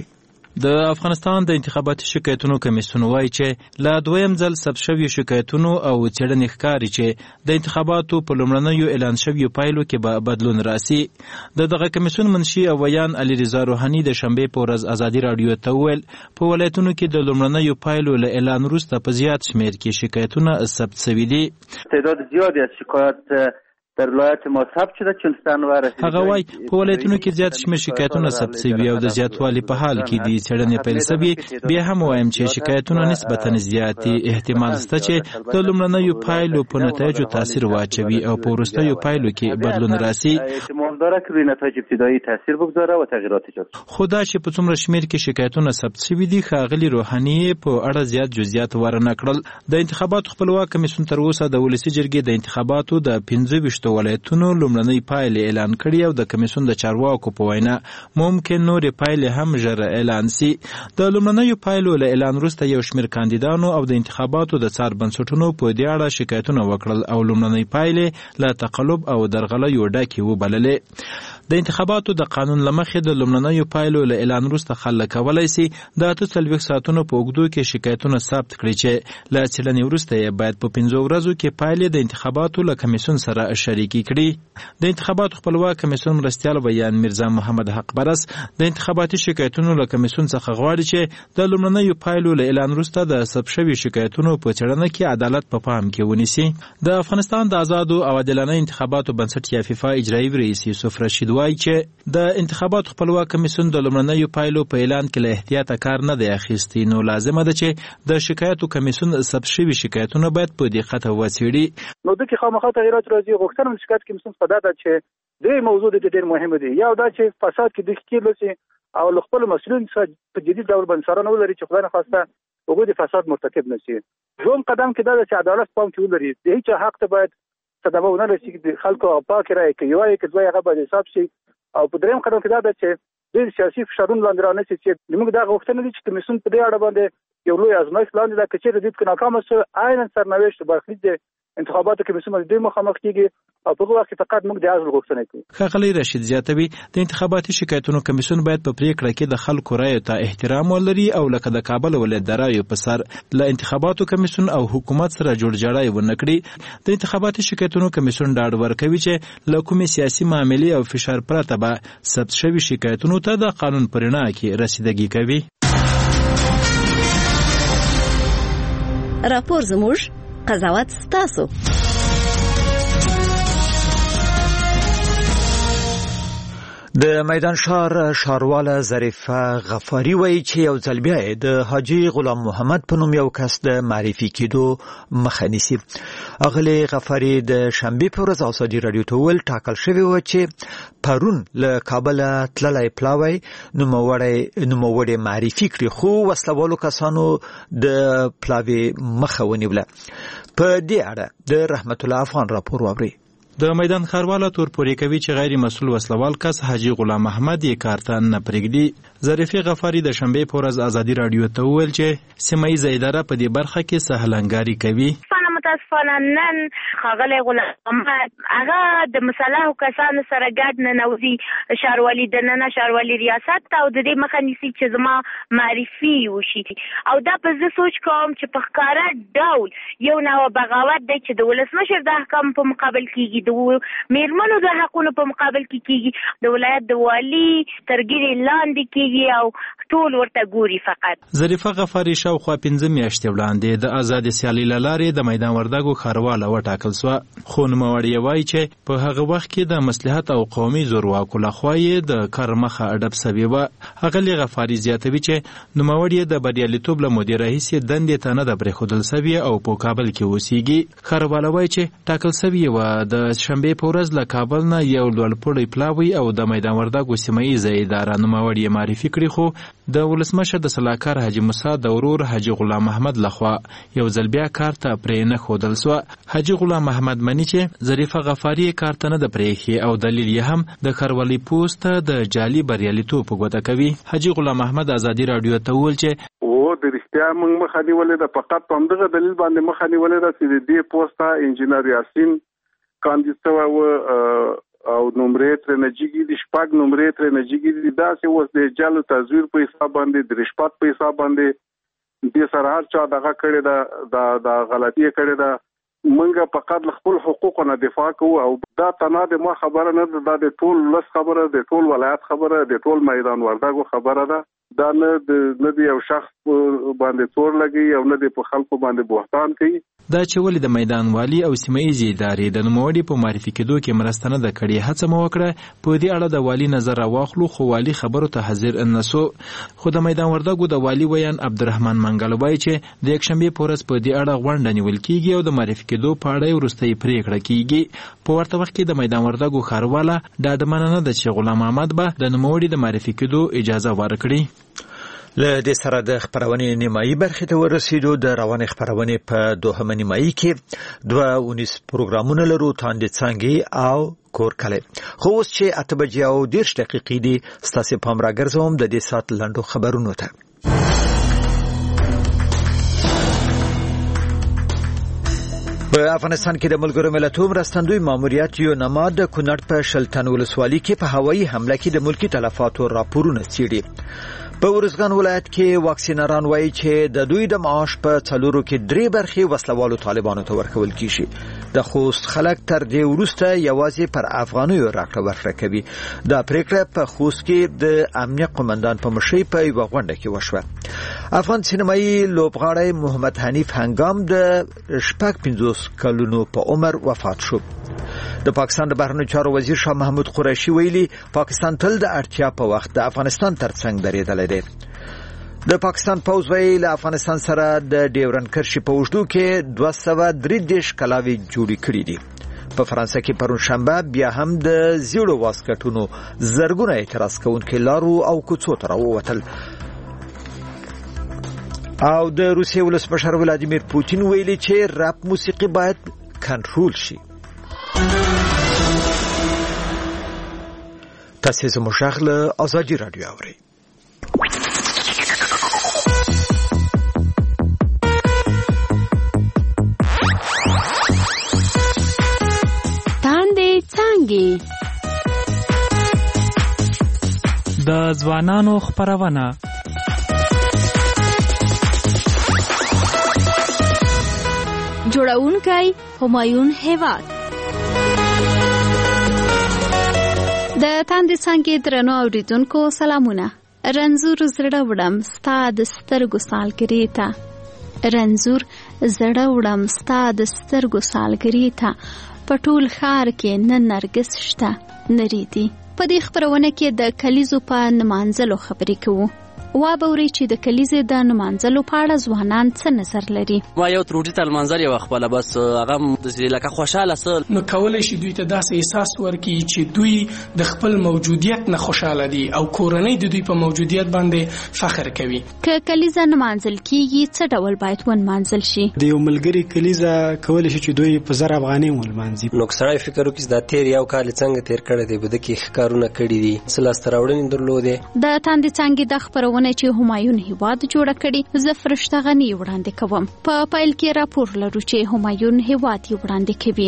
د افغانستان د انتخاباتي شکایتونو کمیسیون وایي چې لا دویم ځل ثبت شویو شکایتونو او څېړنې ښکاري چې د انتخاباتو په لومړنیو اعلان شویو پایلو کې به بدلون راسي. د دغه کمیسیون منشي او ویان علي رضا روحاني د شنبې په ورځ ازادي راډیو ته وویل په ولایتونو کې د لومړنیو پایلو له اعلان وروسته په زیات شمېر کې شکایتونه ثبت شوي دي. تعداد زیادی از شکایات در ولایت ما ثبت شده چون سنوار هغه وایي په ولایتونو کې زیات شمېر شکایتونه ثبت شوي او د زیاتوالي په حال کې دي. څېړنې پیل شوي. بیا هم وایم چې شکایتونه نسبتا زیات دي. احتمال شته چې د لومړنیو پایلو په نتایجو تاثیر واچوي او په وروستیو پایلو کې بدلون راسي. احتمال داره که روی نتایج ابتدایی تاثیر بگذاره و تغییرات ایجاد کنه. خو دا چې په څومره شمېر کې شکایتونه ثبت شوي دي ښاغلي روحاني په اړه زیات جزئیات ورنه کړل. د انتخاباتو خپلواک کمیسیون تر اوسه د ولسي جرګې د انتخاباتو د پنځه ویشتو ولایتونو لومړنۍ پایلې اعلان کړي او د کمیسیون د چارواکو په وینا ممکن نورې پایلې هم ژر اعلان سي. د لومړنیو پایلو له اعلان وروسته یو شمېر کاندیدانو او د انتخاباتو د څار بنسټونو په دې اړه شکایتونه وکړل او لومړنۍ پایلې له تقلب او درغلیو ډکې وبللې. د انتخاباتو د قانون له مخې د لومړنیو پایلو له اعلان وروسته خلک کولی سي د اته څلوېښت ساعتونو په اوږدو کې شکایتونه ثبت کړي چې له څېړنې وروسته یې باید په پنځو ورځو کې پایلې د انتخاباتو له کمیسیون سره شریکې کړي. د انتخاباتو خپلواک کمیسیون مرستیال ویان میرزا محمد حق برس د انتخاباتي شکایتونو له کمیسیون څخه غواړي چې د لومړنیو پایلو له اعلان وروسته د ثبت شویو شکایتونو په څېړنه کې عدالت په پام کې ونیسي. د افغانستان د آزادو او عادلانه انتخاباتو بنسټ یا فیفا اجرایي رئیس یوسف رشید وایي چې د انتخاباتو خپلواک کمیسیون د لومړنیو پایلو په اعلان کې له احتیاطه کار نه دی اخیستی. نو لازمه ده چې د شکایتو کمیسیون ثبت شوي شکایتونه باید په دقت وڅېړي. نو دغه خامخا تغیرات راځي. غوښتنه د شکایت کمیسیون په دا ده چې درې موضوع د ډېر مهمه دي. یو دا چې فساد کې د کېدل سي او خپل مسؤلین څخه په جدي ډول بنسارانه ولري چې خدای نه خواسته وګړي د فساد مرتکب نشي. دوم قدم کې دا چې عدالت پام کې ولري. د هیڅ حق ته باید صدمه ونه رسي چې خلکو پاک راي کوي وایي چې دوی هغه باید حساب شي. او په دریم قدم کې دا ده چې د سیاسي فشارونو لاندې رانه چې موږ دا غوښتنه دي چې کمیسیون په دې اړه باندې یو لوی ازمایښت لاندې دا کچې د دې کې ناکام شو عین سرنوشت برخلیک د انتخاباتو کمیسیون د مخامخ کیږي او په هغه وخت فقط موږ د ازل غوښتنه کوي. ښاغلی رشید زیاتوي د انتخاباتي شکایتونو کمیسیون باید په پریکړه کې د خلکو رایو ته احترام ولري او لکه د کابل ولایت د رایو په سر له انتخاباتو کمیسیون او حکومت سره جوړجاړی ونه کړي. د انتخاباتي شکایتونو کمیسیون ډاډ ورکوي چې له کومې سیاسي معاملې او فشار پرته به ثبت شوي شکایتونو ته د قانون په رڼا کې رسیدګي کوي. راپور زموږ قضاوت ستاسو. د میدان شهر ښارواله ظریفه غفاري وایي چې یو ځل بیا د حاجي غلام محمد په نوم یو کس د معرفي کېدو مخه نیسي. اغلې غفاري د شنبې په ورځ ازادي راډیو ته وویل ټاکل شوی و چې پرون له کابله تللی پلاوی نوموړی نوموړی معرفي کړي خو وسلوالو کسانو د پلاوي مخه ونیوله. په دې اړه د رحمت الله افغان راپور واورئ. د میدان ښارواله تور پورې کوي چې غیر مسؤل وسلوال کس حاجي غلام محمد یې کار ته نه پرېږدي. ظریفې غفاري د شنبې په ورځ ازادي راډیو ته وویل چې سیمه ییزه اداره په دې برخه کې سهلنګاري کوي. متاسفانه نن ښاغلی غلام محمد هغه د مصالحو کسانو سره ګډ ننوځي ښاروالي دننه ښاروالي ریاست ته او د دې مخه نیسي چې زما معرفي وشي. او دا په زه سوچ کوم چې په ښکاره ډول یو نوع بغاوت دی چې د ولسمشر د احکامو په مقابل کېږي، د میرمنو د حقونو په مقابل کې کېږي، د ولایت د والي تر ګیرې لاندې کېږي او ټول ورته ګوري. فقط ظریفه غفاري شاوخوا پنځه میاشتې وړاندې د ازادې سیالۍ له لارې د میدان وردګو ښارواله وټاکل سوه، خو نوموړی وایي چې په هغه وخت کې د مصلحت او قومي زورواکو لخوا یې د کار مخه اډب سوې وه. ښاغلي غفاري زیاتوي چې نوموړی د بریالیتوب له مودې راهیسې دندې ته نه ده پرېښودل سوې او په کابل کې اوسېږي. ښارواله وایي چې ټاکل سوې وه د شنبې په ورځ له کابل نه یو لوړپوړی پلاوی او د میدان وردګو سیمه ییزه اداره نوموړی یې معرفي کړي، خو د ولسمشر د سلاکار حاجي موسی د ورور حاجي غلام محمد لخوا یو ځل بیا کار ته پرې نه ښودل سوه. حاجي غلام محمد مني چې ظریفه غفاري کار ته نه ده پرېښې او دلیل یې هم د ښاروالۍ پوسټ د جعلي بریالیتوب په ګوته کوي. حاجي غلام محمد ازادي راډیو ته وویل چې و د رښتیا موږ مخه نیولې ده، فقط په همدغه دلیل باندې مخه نیولې ده چې د دې پوسټ ته انجینر یاسین کاندید شوی و او نمرې تر نجیږي دي شپږ نمرې تر نجیږي دي دا چې اوس د جعل تزویر په حساب باندې د رشوت په حساب باندې د سره هر چا دغه کړي دا د غلطي کړي دا منګه فقط خپل حقوقونه دفاع کوو او دا تنه د ما خبره نه ده د ټول لس خبره د ټول ولایت خبره د ټول میدان وردګو خبره ده دا نه د نه دی یو شخص باندې تور لګي او نه دی په خلکو باندې بهتان کوي دا چې ولې د میدان والی او سیمه ییزې ادارې د نوموړي په معرفي کېدو کې مرسته نه ده کړې هڅه مو وکړه په دې اړه د والي نظر راواخلو خو والي خبرو ته حاضر نه سو خو د میدان وردګو د والي ویان عبدالرحمن منګل وایي چې د یکشنبې په ورځ په دې اړه غونډه نیول کېږي او د معرفي کېدو په اړه وروستۍ پرېکړه کېږي په ورته وخت کې د میدان وردګو ښارواله ډاډمنه نه ده چې غلام محمد به د نوموړي د معرفي کېدو اجازه ورکړي. له دې سره د خبرونې نیمایي برخې ته ورسېدو. د روانې خبرونې په دوهمه نیمایي کې دوه اونیس پروګرامونه لرو تاندې څانګې او کور کلی خو اوس چې اته بجې او دېرش دقیقې دي ستاسې پام راګرځوم د دې ساعت لنډو خبرونو ته. په افغانستان کې د ملګرو ملتونو مرستندوی ماموریت یو نماد د کونړ په شلتن ولسوالۍ کې په هوایي حمله کې د ملکی تلفاتو راپورونه څېړي. په ورزګان ولایت کې واکسینران وایي چې د دوی د معاش په څلورو کې درې برخې وسلوالو طالبانو ته ورکول کیږي. د خوست خلک تر دې وروسته یوازې پر افغانیو راکړه ورکړه کوي. دا پریکړه په خوست کې د امنیت قومندان په مشرۍ په یوه غونډه کې وشوه. افغان سینمایي لوبغاړی محمد حنیف هنګام د شپږ پنځوس کلونو په عمر وفات شو. د پاکستان د بهرنیو چارو وزیر شاه محمود قریشي ویلي پاکستان تل د اړتیا په وخت د افغانستان ترڅنګ درېدلی دی. د پاکستان پوځ ویلي له افغانستان سره د ډیورنډ کرښې په اوږدو کې دوه سوه درې دېرش کلاوې جوړې کړي دي. په فرانسه کې پرون شنبه بیا هم د زیړو واسکټونو زرګونه اعتراض کوونکي لارو او کوڅو ته راووتل. او د روسیې ولسمشر ولادیمیر پوتین ویلي چې رپ موسیقي باید کنټرول شي. تاسو زموږ غږ له ازادي رادیو اورئ. تاندې څانګې د ځوانانو خبرونه جوړونکی همایون هیواد. د تاندې څانګې درنو اوریدونکو سلامونه. رنځور زړه وړم ستا د سترګو سالګرې ته رنځور زړه وړم ستا د سترګو سالګرې ته په ټول ښار کې نه نرګس شته نه ریدي. په دې خبرونه کې د کلیزو په نمانځلو خبرې کوو. وابوري چې د کلیزې د نمانځلو په اړه ځوانان څه نظر لري. ما یو تروټي تل منځل یو خپل بس هغه د لکه خوشاله سل نو کولای شي دوی ته داسې احساس ورکړي چې دوی د خپل موجودیت نه خوشاله دي او کورنۍ د دوی په موجودیت باندې فخر کوي. که کلیزه نمانځل کیږي څه ډول باید ونمانځل شي؟ د یو ملګری کلیزه کولای شي چې دوی په زر افغانۍ ولمانځي. نو سړی فکر وکړي دا تیر یو کال څنګه تیر کړی دی بده کې ښکارونه کړي دي څه لاسته راوړنې درلودې. د تاندې څانګې د خبرونه چې همایون هیواد جوړ کړي زه فرشته غنی وړاندې کوم. په پایل کې راپور لرو چې همایون هیواد یې وړاندې کوي.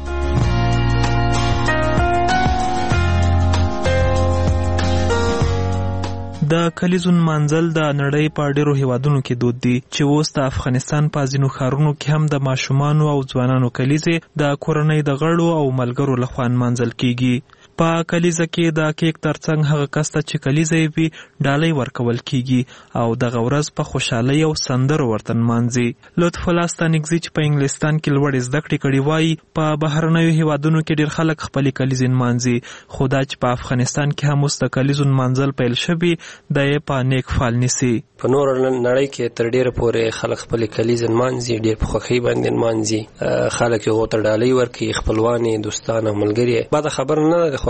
د کلیزون منځل د نړۍ په ډیرو هیوادونو کې دود دي چې اوس د افغانستان په ځینو ښارونو کې هم د ماشومانو او ځوانانو کلیزې د کورنۍ د غړو او ملګرو لخوا منځل کیږي. په کلیزه کې د کیک ترڅنګ هغه کس ته چې کلیزه یې وي ډالۍ ورکول کیږي او دغه ورځ په خوشحالۍ او سندرو ورته نمانځي. لطف الله ستانکزي چې په انګلستان کې لوړې زده کړې کړې وایي په بهرنیو هیوادونو کې ډېر خلک خپلې کلیزې نمانځي خو دا چې په افغانستان کې هم اوس د کلیزو نمانځل پیل شوي دا یې په نیک فال نیسي. په نور نړۍ کې تر ډیره پورې خلک خپلې کلیزې نمانځي ډېر په خوښۍ باندې نمانځي. خلک یې هغو ته ډالۍ ورکوي خپلوان یې دوستان او ملګري یې. بعد خبر نه ده خو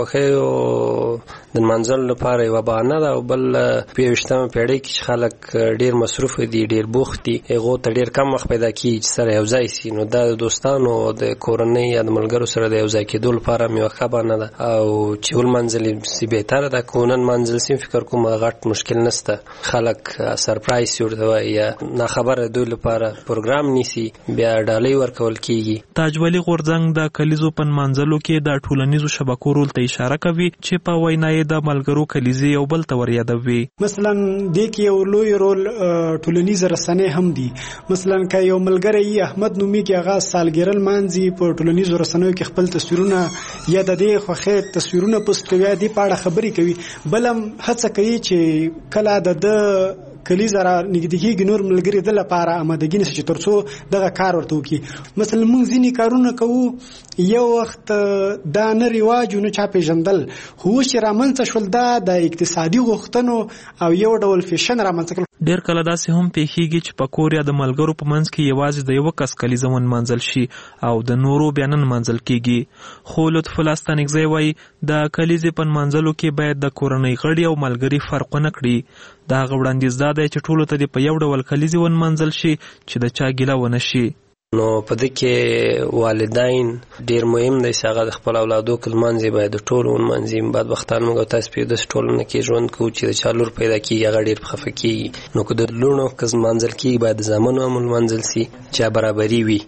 خوښیو د منځل لپاره یو بهانه ده او بل په یوشتمه پیړۍ کې چې خلک ډیر مصروف دي ډیر بوخت دي هغه ته ډیر کم وخت پیدا کیږي چې سره یو ځای شي نو دا د دوستانو د کورنۍ یا د ملګرو سره د یو ځای کېدو لپاره یو ښه بهانه ده او چې ول منځل سي بهتره ده کونن منځل سي فکر کوم غټ مشکل نشته خلک سرپرایز ورته یا نه خبره دوی لپاره پروګرام نیسی بیا ډالۍ ورکول کیږي تاج ولی غورځنګ د کلیزو پن منځلو کې د ټولنیزو شبکو رول ته اشاره کوي چې په وینای د ملګرو کلیزي یو بل ته وریادوي مثلا د کې یو لوی رول ټولنیز رسنۍ هم دي مثلا که یو ملګری احمد نومي کې هغه سالګرل مانځي په ټولنیزو رسنیو کې خپل تصویرونه یا د دې خوخه تصویرونه پوسټ کوي د پاړه خبري کوي بلم هڅه کوي چې کله د کلیزه را نږدې کېږي نور ملګري د لپاره آمادګي نشي چې ترڅو دغه کار ورته وکړي مثلا موږ ځینې کارونه کوو یو وخت دا نه رواج نه چا پیژندل خو چې رامنځته شول دا د اقتصادي غوښتنو او یو ډول فیشن رامنځته کړل ډیر کله داسې هم پیښیږي چې په کور یا د ملګرو په منځ کې یوازې د یو کس کلیزه ون منځل شي او د نورو بیانن منځل کیږي خو لطف الله ستانکزی وایي د کلیزې په منځلو کې باید د کورنۍ غړي او ملګري فرق نه کړي دا غوړاندیز دا دی چې ټولو ته په یو ډول کلیزې ون منځل شي چې د چا ګیله ونه شي نو په دې کې والدین ډیر مهم دي چې هغه د خپل اولادو کلمانځي باید ټول ونمنځي بعض وختان موږ تاسو په دې ټولنه کې ژوند کوو چې د چالور پیدا کیږي هغه ډیر خفه کیږي نو که د لونو کز منځل کیږي باید زمونو عمل منځل سي چې برابرۍ وي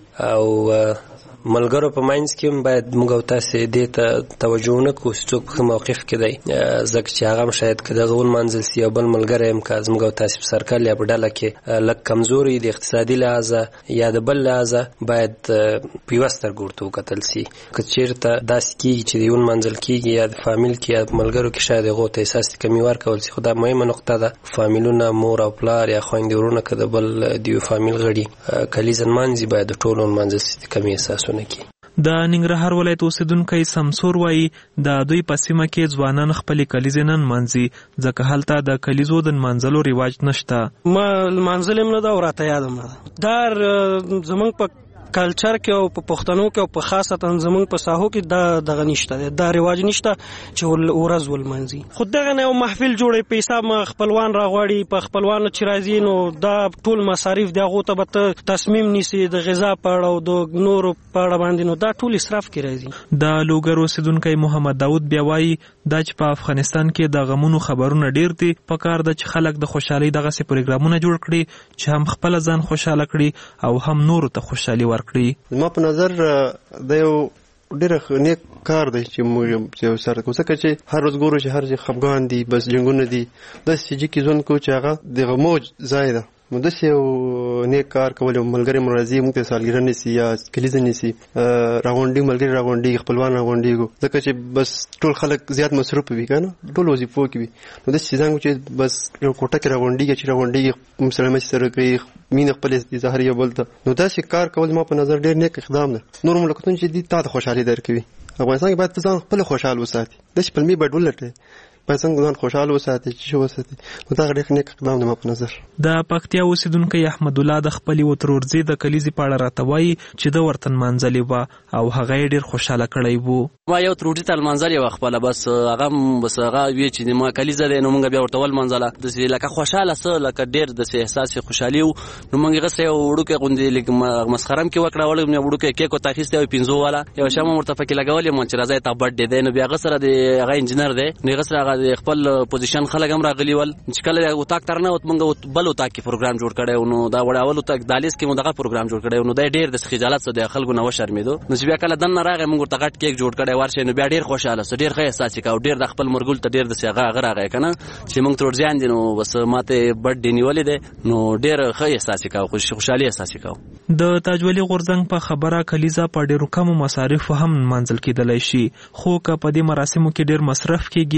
او ملګرو په ماینز کې باید موږ تاسو دې ته توجه وکړو چې څوک په موقف کې دی ځکه چې هغه شاید کده غول منځل سی او بل ملګری هم کاز موږ تاسو په سرکل یا په ډله کې لک کمزوري د اقتصادي لحاظ یا د بل لحاظ باید پیوستر ګورتو کتل سی که چیرته داس کیږي چې دیون منځل کیږي یا د فامیل کې یا ملګرو کې شاید هغه ته احساس کمی ورکول سی خدای مهمه نقطه ده فامیلونه مور او پلار یا خويندې ورونه کده بل دیو فامیل غړي کلیزن منځي باید ټولون منځل سی کمی احساس د ننګرهار ولایت اوسیدونکو سمسور وایي د دوی په سیمه کې ځوانان خپل کلیزې نن منځي ځکه هلته د کلیزو د منځلو رواج نشته ما منځل هم نه دا وراته یادم نه دا زمونږ په کلچر کې او په پښتنو کې او په خاصتا زمونږ په ساحو کې دا دغه نشته دا رواج نشته چې ورځ ولمنځي خو دغه نه محفل جوړي پیسې ما خپلوان راغواړي په خپلوانو چې راځي نو دا ټول مصارف دی هغه ته به تصمیم نیسي د غذا په اړه او د نورو په اړه باندې نو دا ټول اسراف کې راځي د لوګر اوسیدونکو محمد داود بیا وایي دا چې په افغانستان کې د غمونو خبرونه ډیر دي په کار د چې خلک د خوشحالي دغه سي پروګرامونه جوړ کړي چې هم خپل ځان خوشاله کړي او هم نورو ته خوشحالي ورکړي ما په نظر د یو ډېر نیک کار دی چې موږ سره کوو ځکه چې هر ورځ ګورو چې هر ځای خفګان دي بس جنګونه دي داسې چې کې ژوند کوو چې هغه د غموج ځای ده نو داسې یو نیک کار کول ملګري مرضي موږ ته سالګرې نیسي یا کلیزه نیسي راغونډي ملګري راغونډي خپلوان راغونډيږو ځکه چې بس ټول خلک زیات مصروف وي کنه ټول وظیفو کې وي نو داسې څنګه چې بس یو کوټه کې راغونډيږي چې راغونډيږي مسلمان سره کوي مين خپل ظاهر یو بل ته نو داسې کار کول ما په نظر ډېر نیک اقدام ده نور ملکونه چې دي تاسو خوشحالي درکوي افغانستان کې باید ځان خپل خوشاله وساتي د خپل می باید ولټي په څنګه ځان خوشاله وساتي چې شو وساتي نو دا ډېر نیک اقدام دی ما په نظر د پکتیا اوسیدونکو احمد الله د خپل وترورزي د کلیزي پاړه راتوي چې د ورتن منځلي و او هغه ډېر خوشاله کړی وو ما یو تروټی تل منځل یو خپل بس هغه بس هغه وی چې ما کلیزه ده نو موږ بیا ورته ول منځله د لکه خوشاله سره لکه ډېر د احساس خوشحالي نو موږ غسه وړوکه غوندې لکه مسخرم کې وکړه وړ مې وړوکه کیک او تاخیسته او پینځو والا یو شمه مرتفع کې لګولې مونږ چې راځي ته بډ دې نو بیا غسره د هغه انجنیر دی نو غسره هغه خپل پوزیشن خلک هم راغلی ول چې کله او تاک ترنه او موږ بل او تاک کې پروګرام جوړ کړو نو دا وړ اول تاک دالیس کې موږ دغه پروګرام جوړ کړو نو دا ډېر د خجالت څخه د خلکو نو شرمېدو نو چې بیا کله دنه راغی موږ ته غټ کیک جوړ کړو ورشه نو بیا ډېر خوشاله سو ډېر ښه احساس وکاو ډېر د خپل مرګول ته ډېر د سیغه غره راغی کنه چې موږ تر ځان دي نو بس ماته بډ دی نیولې ده نو ډېر ښه احساس وکاو خوشحالي احساس وکاو د تاجولي غورځنګ په خبره کلیزه په ډېر کم مصارف هم منځل کېدلای شي خو که په دې مراسمو کې ډېر مصرف کیږي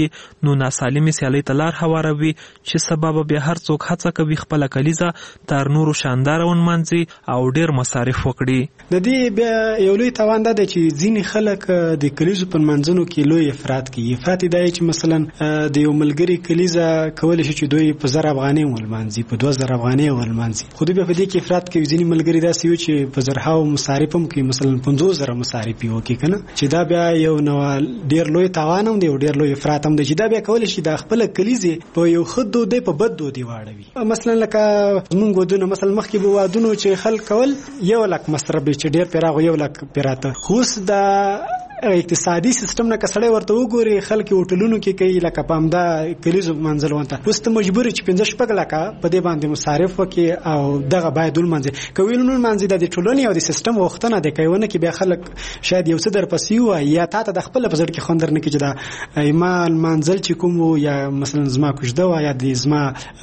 نو ناسالمې سیالۍ ته لار هواروي چې سبب بیا هر څوک هڅه کوي خپل کلیزه تر نورو شاندار ونمانځي او ډیر مصارف وکړي. د دې بیا یو لوی تاوان ده چې ځینې خلک د کلیزو په منځونو کې لوی افراط کوي. افراط دی چې مثلا د یو ملګری کلیزه کول شي چې دوی په زر افغانۍ ولمانځي، په دوه زره افغانۍ ولمانځي، خو دوی په دې کې افراط کوي. ځینې ملګری داسې وي چې په زرهاو مصارف هم کوي، مثلا پنځوس زره مصارف یې وکړي کنه، چې دا بیا یو نو ډیر لوی تاوان هم دی او ډیر لوی افراط هم دی چې دا بیا کول شي د خپل کلیزه په یو ښه دود په بد دود واړوي. مثلا لکه موږ ودونه مثلا مخکې به وادونو چې خلک کول یو لک مصرف چې ډیر پیراغ یو لک پیراته، خو دا اقتصادي سیستم نه کسړې ورته وګوري خلک هوټلونو کې کوي لکه پامدا کلیزو منځل وانته اوس ته مجبور چې پنځه شپږ لکه په دې باندې مصارف وکړي او دغه باید ولمنځي کوي نو منځي د ټولنې او د سیستم وختونه د کوي کې بیا خلک شاید یو څه در پسې و یا تا ته د خپل په ځړ کې خوندر نه کې چې دا ایمان منځل چې کوم یا مثلا زما کوجده و یا د زما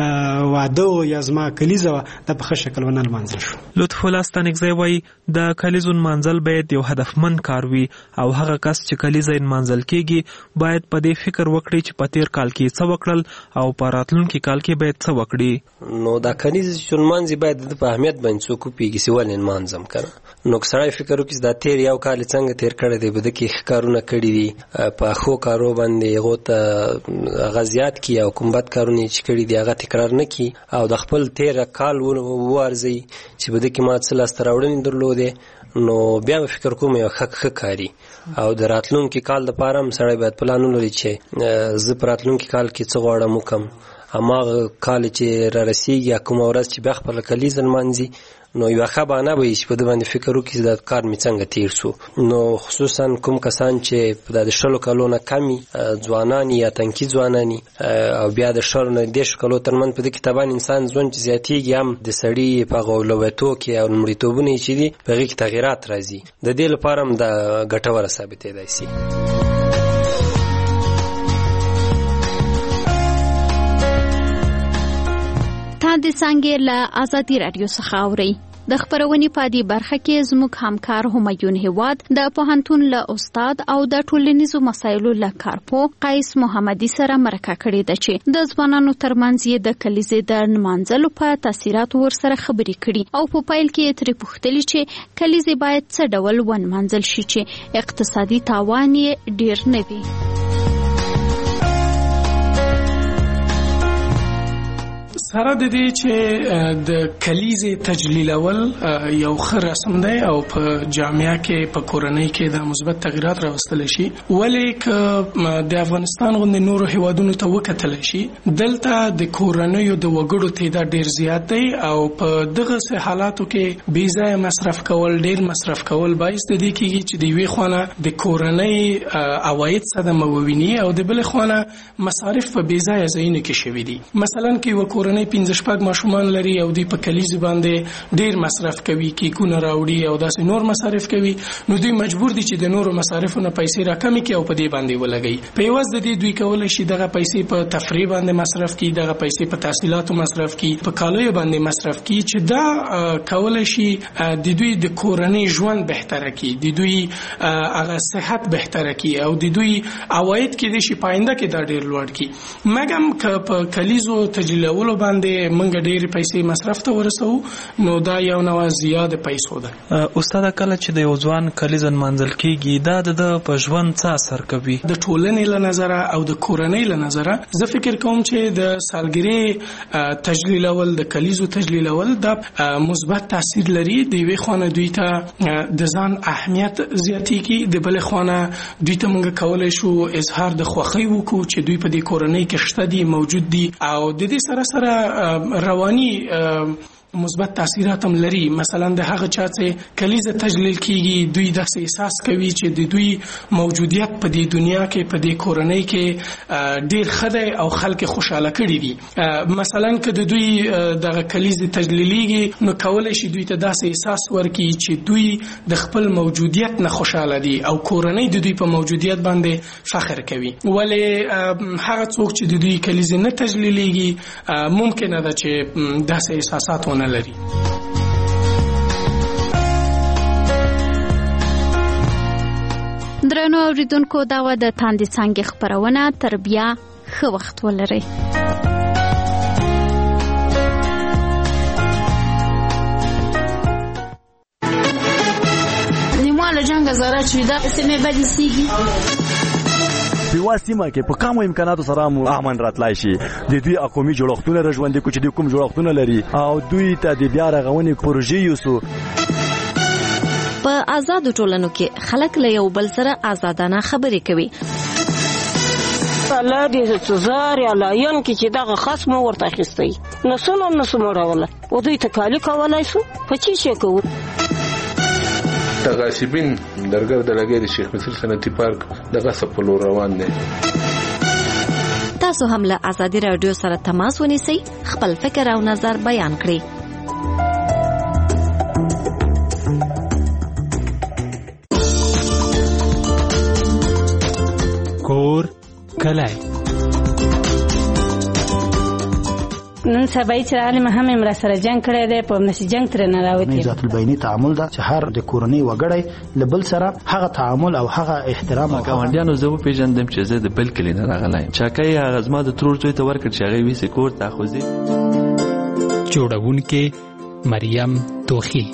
واده یا زما کلیزه د په شکل ونه منځل شو. لطف الله ستانګزی وای د کلیزون منځل باید یو هدفمند کار وي او هغه کس چې کلیزه یې منځل کیږي باید په دې فکر وکړي چې په تیر کال کې څه وکړل او په راتلونکي کال کې باید څه وکړي. نو دا کلیزه چې منځي باید د په اهمیت باندې څوک پیږي چې ولې منځم کنه. نو سړی فکر وکړي دا تیر یو کال څنګه تیر کړی دی، بده کې کارونه کړی دي په خو کارو باندې هغه ته غزيات کی او کوم بد کارونه چې کړی دي هغه تکرار نه کی او د خپل تیر کال وارزي چې بده کې ما څه لاس تراوړنې درلودې. نو بیا فکر کوم یو حق حق کاری او د راتلونکي کال د پاره هم سړی باید پلان ولري چې زه په راتلونکي کال کې څه غواړم وکم، اما کال چې را رسیږي کوم ورځ چې بیا خپل کلیزه لمانځي نو یو خبره به یې په دې باندې فکر وکړي دا کار می څنګه تیر شو. نو خصوصا کوم کسان چې د شلو کلونو کمی ځوانان یا تنکی ځوانانی او بیا د شلو نه د شلو کلو ترمن په دې کتابان انسان ځون چې زیاتیږي هم د سړی په غولوتو کې او مړیتوبونه چې دي په غي تغیرات راځي. د دې لپاره هم د ګټوره ثابتې دی سي. د څنګه له ازادي رادیو څخه اوري د خبرونې په دې برخه کې زموږ همکار همایون هواد د پوهنتون له استاد او د ټولنیزو مسایلو له کارپو قیس محمدي سره مرکه کړې ده چې د ځوانانو ترمنځ یې د کلیزې د نمانځلو په تاثیرات ورسره خبرې کړي او په پایل کې ترې پوښتلي چې کلیزې باید څه ډول ونمانځل شي چې اقتصادي تاوان یې ډیر نه وي. سره د دې چې د کلیزې تجلیلول یو ښه رسم دی او په جامعه کې په کورنۍ کې د مثبت تغیرات راوستل شي، ولې که د افغانستان غوندې نورو هیوادونو ته وکتل شي دلته د کورنیو د وګړو تعداد ډیر زیات دی او په دغه حالاتو کې بې ځایه مصرف کول ډیر مصرف کول باعث د دې کېږي چې د یوې خونه د کورنۍ عواید صدمه وویني او د بلې خونه مصارف په بې ځایه ځایونو کې شوي دي. مثلا کې یوه کورنۍ پنځه شپږ ماشومان لري او دوی په کلیزې باندې ډیر مصرف کوي، کیکونه راوړي او داسې نور مصارف کوي، نو دوی مجبور دي چې د نورو مصارفو نه پیسې راکمې کړي او په دې باندې ولګوي. په عوض د دې دوی کولی شي دغه پیسې په تفریح باندې مصرف کړي، دغه پیسې په تحصیلاتو مصرف کړي، په کالیو باندې مصرف کړي چې دا کولی شي د دوی د کورنۍ ژوند بهتره کړي، د دوی هغه صحت بهتره کړي او د دوی عواید کېدای شي په آینده کې دا ډیر لوړ کړي. مګم که په کلیزو تجلیلولو باندې منګه ډېرې پیسې مصرف ته ورسوو نو دا یو نوع زیاده پیسو ده. استاد کله چې د یو ځوان کلیزه منځل کیږي دا د په ژوند څه اثر کوي؟ د ټولنې له نظره او د کورنۍ له نظره زه فکر کوم چې د سالګرې تجلیلول د کلیزو تجلیلول دا مثبت تاثیر لري. د یوې خونه دوی ته د ځان اهمیت زیاتېږي، د بلې خونه دوی ته موږ کولی شو اظهار د خوښۍ وکړو چې دوی په دې کورنۍ کې شته دي، موجود دي او د دې سره سره رواني مثبت تاثیرات هم لري. مثلا د هغه چا چې کلیزه تجلیل کیږي دوی داسې احساس کوي چې د دوی موجودیت په دې دنیا کې په دې کورنۍ کې ډیر ښه دی او خلک خوشاله کړي دي. مثلا که د دوی دغه کلیزه تجلیلیږي نو کولی شي دوی ته داسې احساس ورکړي چې دوی د خپل موجودیت نه خوشاله دي او کورنۍ د دوی په موجودیت باندې فخر کوي. ولې هغه څوک چې د دوی کلیزه نه تجلیلیږي ممکنه ده چې داسې احساسات ونه لري. درنو اوریدونکو دا و د تاندې څنګه خبرونه تربیه ښه وخت ولرئ. نیمه له جنګه زاره چې دا سیمې بدې سیږي په یوه سیمه کې په کمو امکاناتو سره مو امن راتلای شي. د دوی قومي جوړښتونه را ژوندي کړو چې دوی کوم جوړښتونه لري او دوی ته د بیا رغونې پروژې یوسو. په آزادو ټولنو کې خلک له یو بل سره آزادانه خبرې کوي. الله دې سزار یا لاین کې چې دغه خاص مو ورته اخیستی نسونه نسو مړوله او دوی ته کالی کولای شو په چی شي کوو. تغاسبین درګر د لګي د شیخ مصر صنعتي پارک دغه سپلو روان دي. تاسو هم له آزادي رادیو سره تماس ونیسئ، خپل فکر او نظر بیان کړئ. کور کلای نن سبا چې عالم هم امر سره جنگ کړی دی په نشي جنگ تر نه راوتی. ذات البینی تعامل دا چې هر د کورنۍ وګړی لبل سره هغه تعامل او هغه احترام او ګاونډیانو زه پیژندم چې زه د بل کلی نه راغلایم. چاکای هغه زما د ترور زوی ته ورکړ چې هغه ویسه کور ته خوځي. جوړونکې مریم توخی.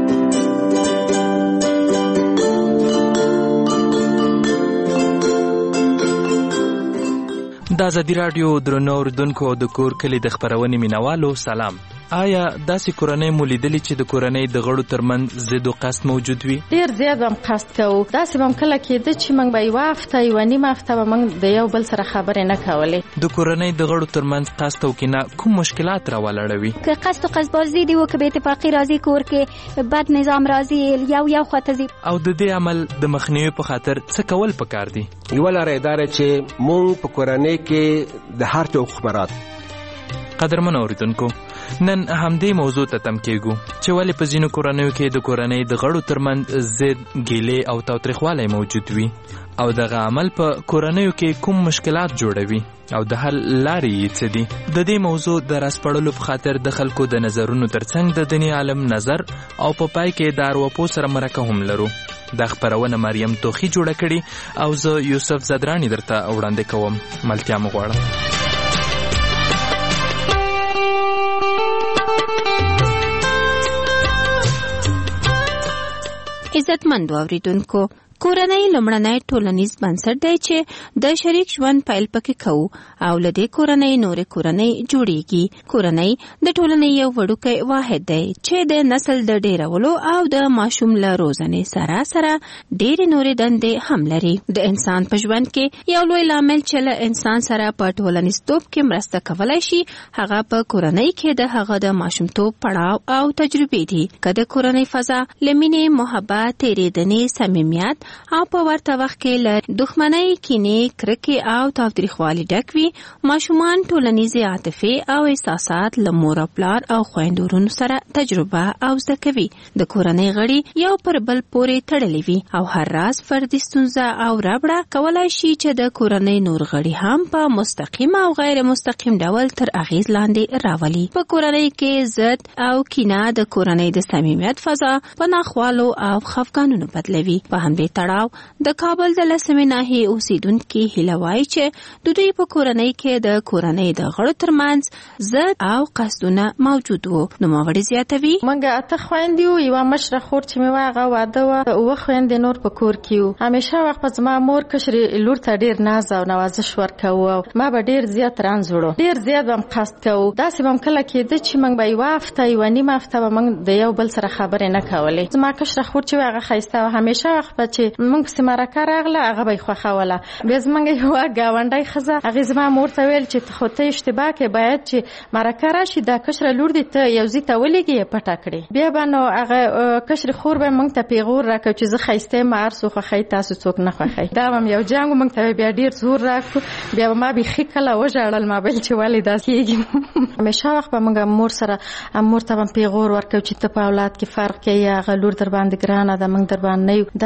د ازادي راډیو درنو اوریدونکو د کور کلی د خبرونې مینوالو سلام. آیا داسې کورنۍ مو لیدلې چې د کورنۍ د غړو ترمنځ ضد او قصد موجود وي؟ ډیر زیات هم قصد کوو. داسې هم کله کېده چې موږ به یوه هفته یوه نیمه هفته به موږ د یو بل سره خبرې نه کولې. د کورنۍ د غړو ترمنځ قصد او کینه کوم مشکلات راولاړوي؟ که قصد او قصدبازي دي و که بې اتفاقي راځي کور کې بد نظام راځي یو یو خواته ځي. او د دې عمل د مخنیوي په خاطر څه کول پکار دي؟ یوه لاره دا ده چې موږ په کورنۍ کې د هر چا خبرات. قدرمنو اوریدونکو، نن همدې موضوع ته تم کېږو چې ولې په ځینو کورنیو کې د کورنۍ د غړو ترمنځ ضد، ګیلې او تاوتریخوالی موجود وي او دغه عمل په کورنیو کې کوم مشکلات جوړوي او د حل لارې یې څه دي. د دې موضوع د راسپړلو په خاطر د خلکو د نظرونو ترڅنګ د دیني عالم نظر او په پای کې د ارواپوه سره مرکه هم لرو. دا خبرونه مریم توخی جوړه کړي او زه یوسف زدرانی درته وړاندې کوم. ملتیا مو غواړم. عزتمندو اوریدونکو، کورنۍ لومړنی ټولنیز بنسټ دی چې د شریک ژوند پیل پکې کوو او له دې کورنۍ نورې کورنۍ جوړیږي. کورنۍ د ټولنې یو وړوکی واحد دی چې د نسل د ډیرولو او د ماشوم له روزنې سره سره ډېرې نورې دندې هم لري. د انسان په ژوند کې یو لوی لامل چې له انسان سره په ټولنیزتوب کې مرسته کولی شي هغه په کورنۍ کې د هغه د ماشومتوب پړاو او تجربې دي. که د کورنۍ فضا له مینې، محبت، تېرېدنې، صمیمیت او په ورته وخت کې له دښمنۍ، کینې، کرکې او تاوتریخوالي ډک وي، ماشومان ټولنیزې عاطفې او احساسات له مور او پلار او خویندو ورونو سره تجربه او زده کوي. د کورنۍ غړي یو پر بل پورې تړلي وي او هر راز فردي ستونزه او ربړه کولای شي چې د کورنۍ نور غړي هم په مستقیم او غیر مستقیم ډول تر اغیز لاندې راولي. په کورنۍ کې ضد او کینه د کورنۍ د صمیمیت فضا په ناخوالو او خفګانونو بدلوي. په همدې تړاو د کابل د لسمې ناحیې اوسیدونکي هیله وایي چې د دوی په کورنۍ کې د کورنۍ د غړو ترمنځ ضد او قصدونه موجود وو. نوموړې زیاتوي: موږ اته خویندې وو، یوه مشره خور چې مې وه هغه واده وه، اووه خویندې نور په کور کې وو. همیشه وخت په زما مور کشرې لور ته ډېر ناز او نوازش ورکوو او ما به ډېر زیات رنځ وړو. ډېر زیات به هم قصد کوو. داسې به هم کله کېده چې موږ به یوه هفته یوه نیمه هفته به موږ د یو بل سره خبرې نه کولې. زما کشره خور چې وه هغه ښایسته وه. همیشه وخت به چې موږ پسې مرکه راغله هغه به یې خوښوله. بیا زموږ یوه ګاونډۍ ښځه هغې زما مور ته ویل چې خو ته اشتباه کې باید چې مرکه راشي دا کشره لور دې ته یو ځای ته ولېږي یې پټه کړې. بیا به نو هغه کشرې خور به موږ ته پیغور راکړو چې زه ښایسته یم هر څوک خوښوي تاسو څوک نه خوښوي. دا به هم یو جنګ و. موږ ته بیا ډېر زور راکړو. بیا به ما بیخي کله وژړل ما ویل چې ولې داسې کېږي. همیشه وخت به موږ مور سره مور ته به پیغور ورکړو چې ته په اولاد کې فرق کوي، هغه لور در باندې ګرانه ده موږ در باندې نه یو. داسې به همیشه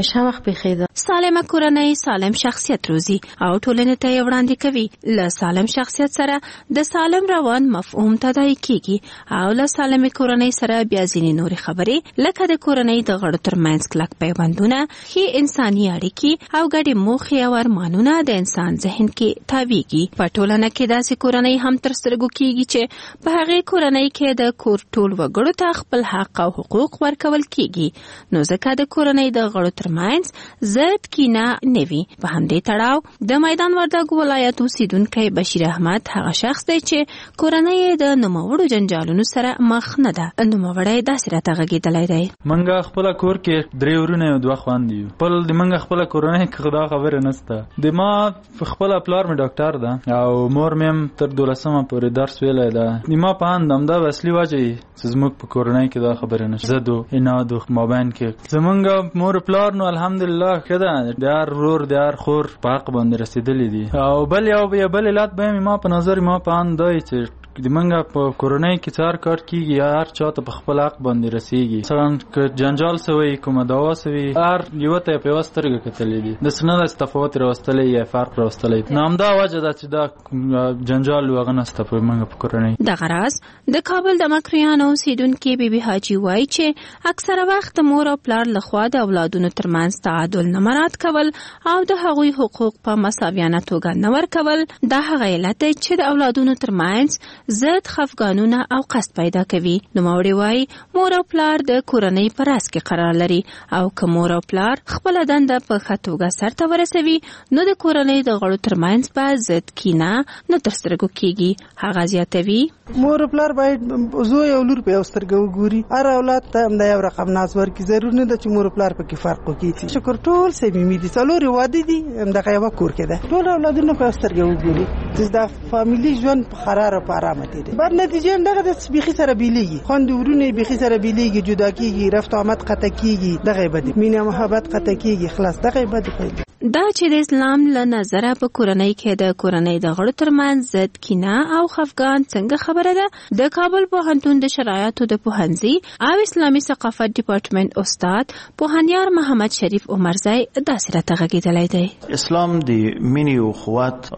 همیشه وخت پیښیده. سالمه کورنۍ سالم شخصیت روزي او ټولنې ته یې وړاندې کوي. له سالم شخصیت سره د سالم روان مفهوم تداعي کیږي او له سالمې کورنۍ سره بیا ځینې نورې خبرې لکه د کورنۍ د غړو ترمنځ کلک پیوندونه، ښې انساني اړیکې او ګډې موخې او ارمانونه د انسان ذهن کې تاویږي. په ټولنه کې داسې کورنۍ هم تر سترګو کیږي چې په هغې کورنۍ کې د کور ټول وګړو ته خپل حق او حقوق ورکول کیږي، نو ځکه د کورنۍ د غړو ترمنځ ضد کینه نه وي. په همدې تړاو د میدان وردګو ولایت اوسیدونکی بشیر احمد هغه شخص دی چې کورنۍ د نوموړو جنجالونو سره مخ نه ده. نوموړی داسې راته غږېدلی دی: منګه خپل کور کې درې ورونه او دوه خویندې یو. خپل د منګه خپل کورنۍ کې دا خبره نشته. د ما خپل پلار مې ډاکټر ده او مور مې تر دولسمه پورې درس ویلی ده. د ما په اند همدا اصلي وجه چې زموږ په کورنۍ کې دا خبره نشته. زد و اناد و مابین کې زمونږ مور پلار نو الحمدلله ښه ده، د هر ورور د هر خور په حق باندې رسېدلي دي. او بل یو بل علت به یې ما په نظر ما په اند دی چې د منګه په کورنۍ کې څار کار کیږي یا هر چاته په خپل حق باندې رسیږي. مثلا که جنجال سوی کومه دعوا سوی هر یو ته په واسطه کتلې دي د سنل تفاوت راوستلې یا فرق راوستلې. نو همدا وجه ده چې دا جنجال وغنسته په منګه په کورنۍ. د غراز د کابل د مکریان اوسیدونکو بیبي حاجی وای چې اکثره وخت مور او پلار لخوا د اولادونو ترمنځ تعادل نه مراعات کول او د هغوی حقوق په مساویانه توګه نه ورکول دا هغه علت چې د اولادونو ترمنځ زد خفګانونه او قصد پیدا کوي. نوموړی وایي مور او پلار د کورنۍ په راس کې قرار لري او که مور او پلار خپله دنده په ښه توګه سرته ورسوي نو د کورنۍ د غړو ترمنځ به زد کینه نه تر سترګو کیږي. هغه زیاتوي مور او پلار باید زوی او لور په یو سترګه وګوري. هر اولاد ته همدا یو رقم ناز ورکړي. ضرور نه ده چې مور او پلار پکې فرق وکړي. شکر ټول صمیمي دي، څلور واده دي، همدغه یوه کور کې ده. ټول اولادونه په یو سترګه وګوري چې دا فامیلي ژوند په قرار او په ارامه تیری. بعد نتیجه همدغه د بیخي سره بیلیږي. خویندې ورونه بیخي سره بیلیږي، جدا کېږي، رفت آمد قطع کېږي، دغه یې بد مینه محبت قطع کېږي، خلاص دغه یې بد پیل. دا چې د اسلام له نظره په کورنۍ کې د کورنۍ د غړو ترمنځ ضد کینه او خفګان څنګه خبره ده، د کابل پوهنتون د شرایطو د پوهنځي او اسلامي ثقافت ډپارټمنټ استاد پوهنیار محمد شریف عمرزی داسې راته غږېدلی دی: اسلام د مینې او اخوت،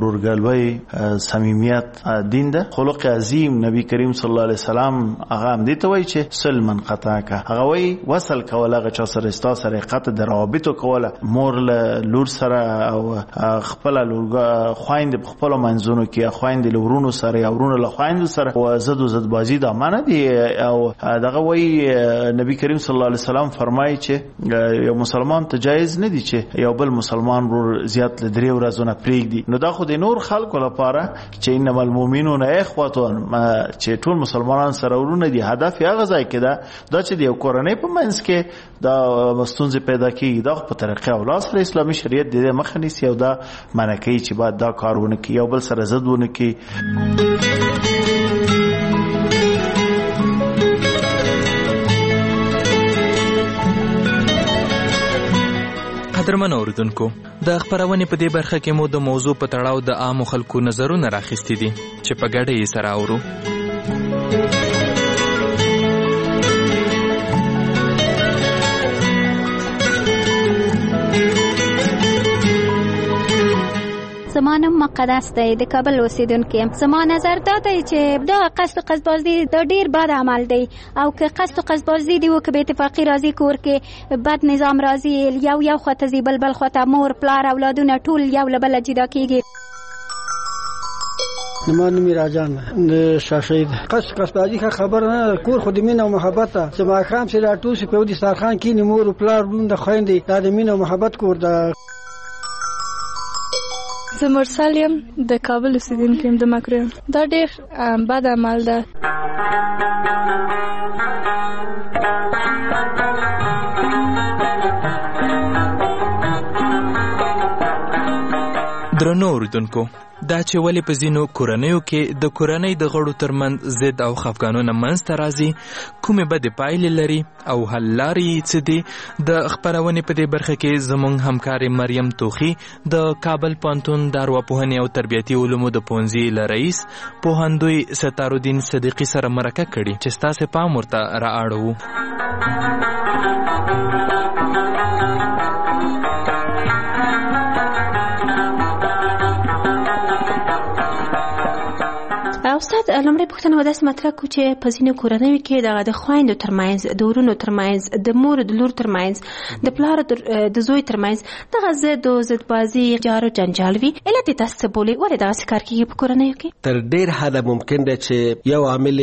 ورورګلوۍ، صمیمیت دین ده. خلق عظیم نبی کریم صلی الله علیه وسلم هغه هم دې ته وایي چې صل من قطعک، هغه وایي وصل کول هغه چا سره ستا سره قطع د روابطو کوله. مور له لور سره او خپل لور خويند په خپل منځونو کې خويند له ورونو سره یا ورونو له خويند سره او زد او زد بازی د امانه دي. او دغه وی نبی کریم صلی الله علیه وسلم فرمایي چې یو مسلمان ته جایز نه دي چې یو بل مسلمان ورور زیات له درې ورځې پرېږدي. نو دا خو د نور خلکو لپاره چې انما المؤمنون اخوه چې ټول مسلمانان سره ورونه دي، هدف یې هغه ځای کې ده دا چې د یو کورنۍ په منځ کې دا مستونزې پیدا کېږي. دا په طریقې اولاد سره اسلامي شریعت د دې مخه نیسي او دا منع کوي چې باید دا کار ونه کړي، یو بل سره ضد ونه کړي. قدرمن اوریدونکو، د خبرونې په دې برخه کې مو د موضوع په تړاو د عامو خلکو نظرونه راخیستي دي چې په ګډه یې سره اورو. زمانم مقدس دی، د کابل اوسیدونکو یم. زما نظر دا دی چې دا قصد و قصدبازي دا ډیر بد عمل دی او که قصد و قصدبازي دی و که به اتفاقی راځي کور کې بد نظام راځي، یو یو خواته ځي بل بل خواته، مور پلار اولادونه ټول یو له بله جدا کېږي. نما نمی راجان د شاشید قص قصبازی کا خبر نه کور خود مين او محبت ته ما خام سره راټوس په ودي سرخان کې نمور پلار روند خويندې د مين او محبت کور د زمرسال یم د کابل اوسیدونکی یم د مکریان. دا ډېر بد عمل ده. درنو اوریدونکو، دا چې ولې په ځینو کورنیو کې د کورنۍ د غړو ترمنځ ضد او خفګانونه منځته راځي، کومې بدې پایلې لري او حل لارې یې څه دي، د خپرونې په دې برخه کې زموږ همکارې مریم توخي د کابل پوهنتون د ارواپوهنې او تربیتي علومو د پوهنځي له رئیس پوهندوی ستارالدین صدیقي سره مرکه کړې چې ستاسې پام ورته را اړوو. استاد لومړی پوښتنه وداسې مطرح کړو چې په ځینو کورنیو کې د خویندو ترمنځ د ورونو ترمنځ د مور د لور ترمنځ د پلار د زوی ترمنځ دغه ضد او ضدبازي جار او جنجال وي. علت یې تاسو څه بولئ؟ ولې دغسې کار کېږي په کورنیو کې؟ تر ډېر حده ممکن دی چې یو عامل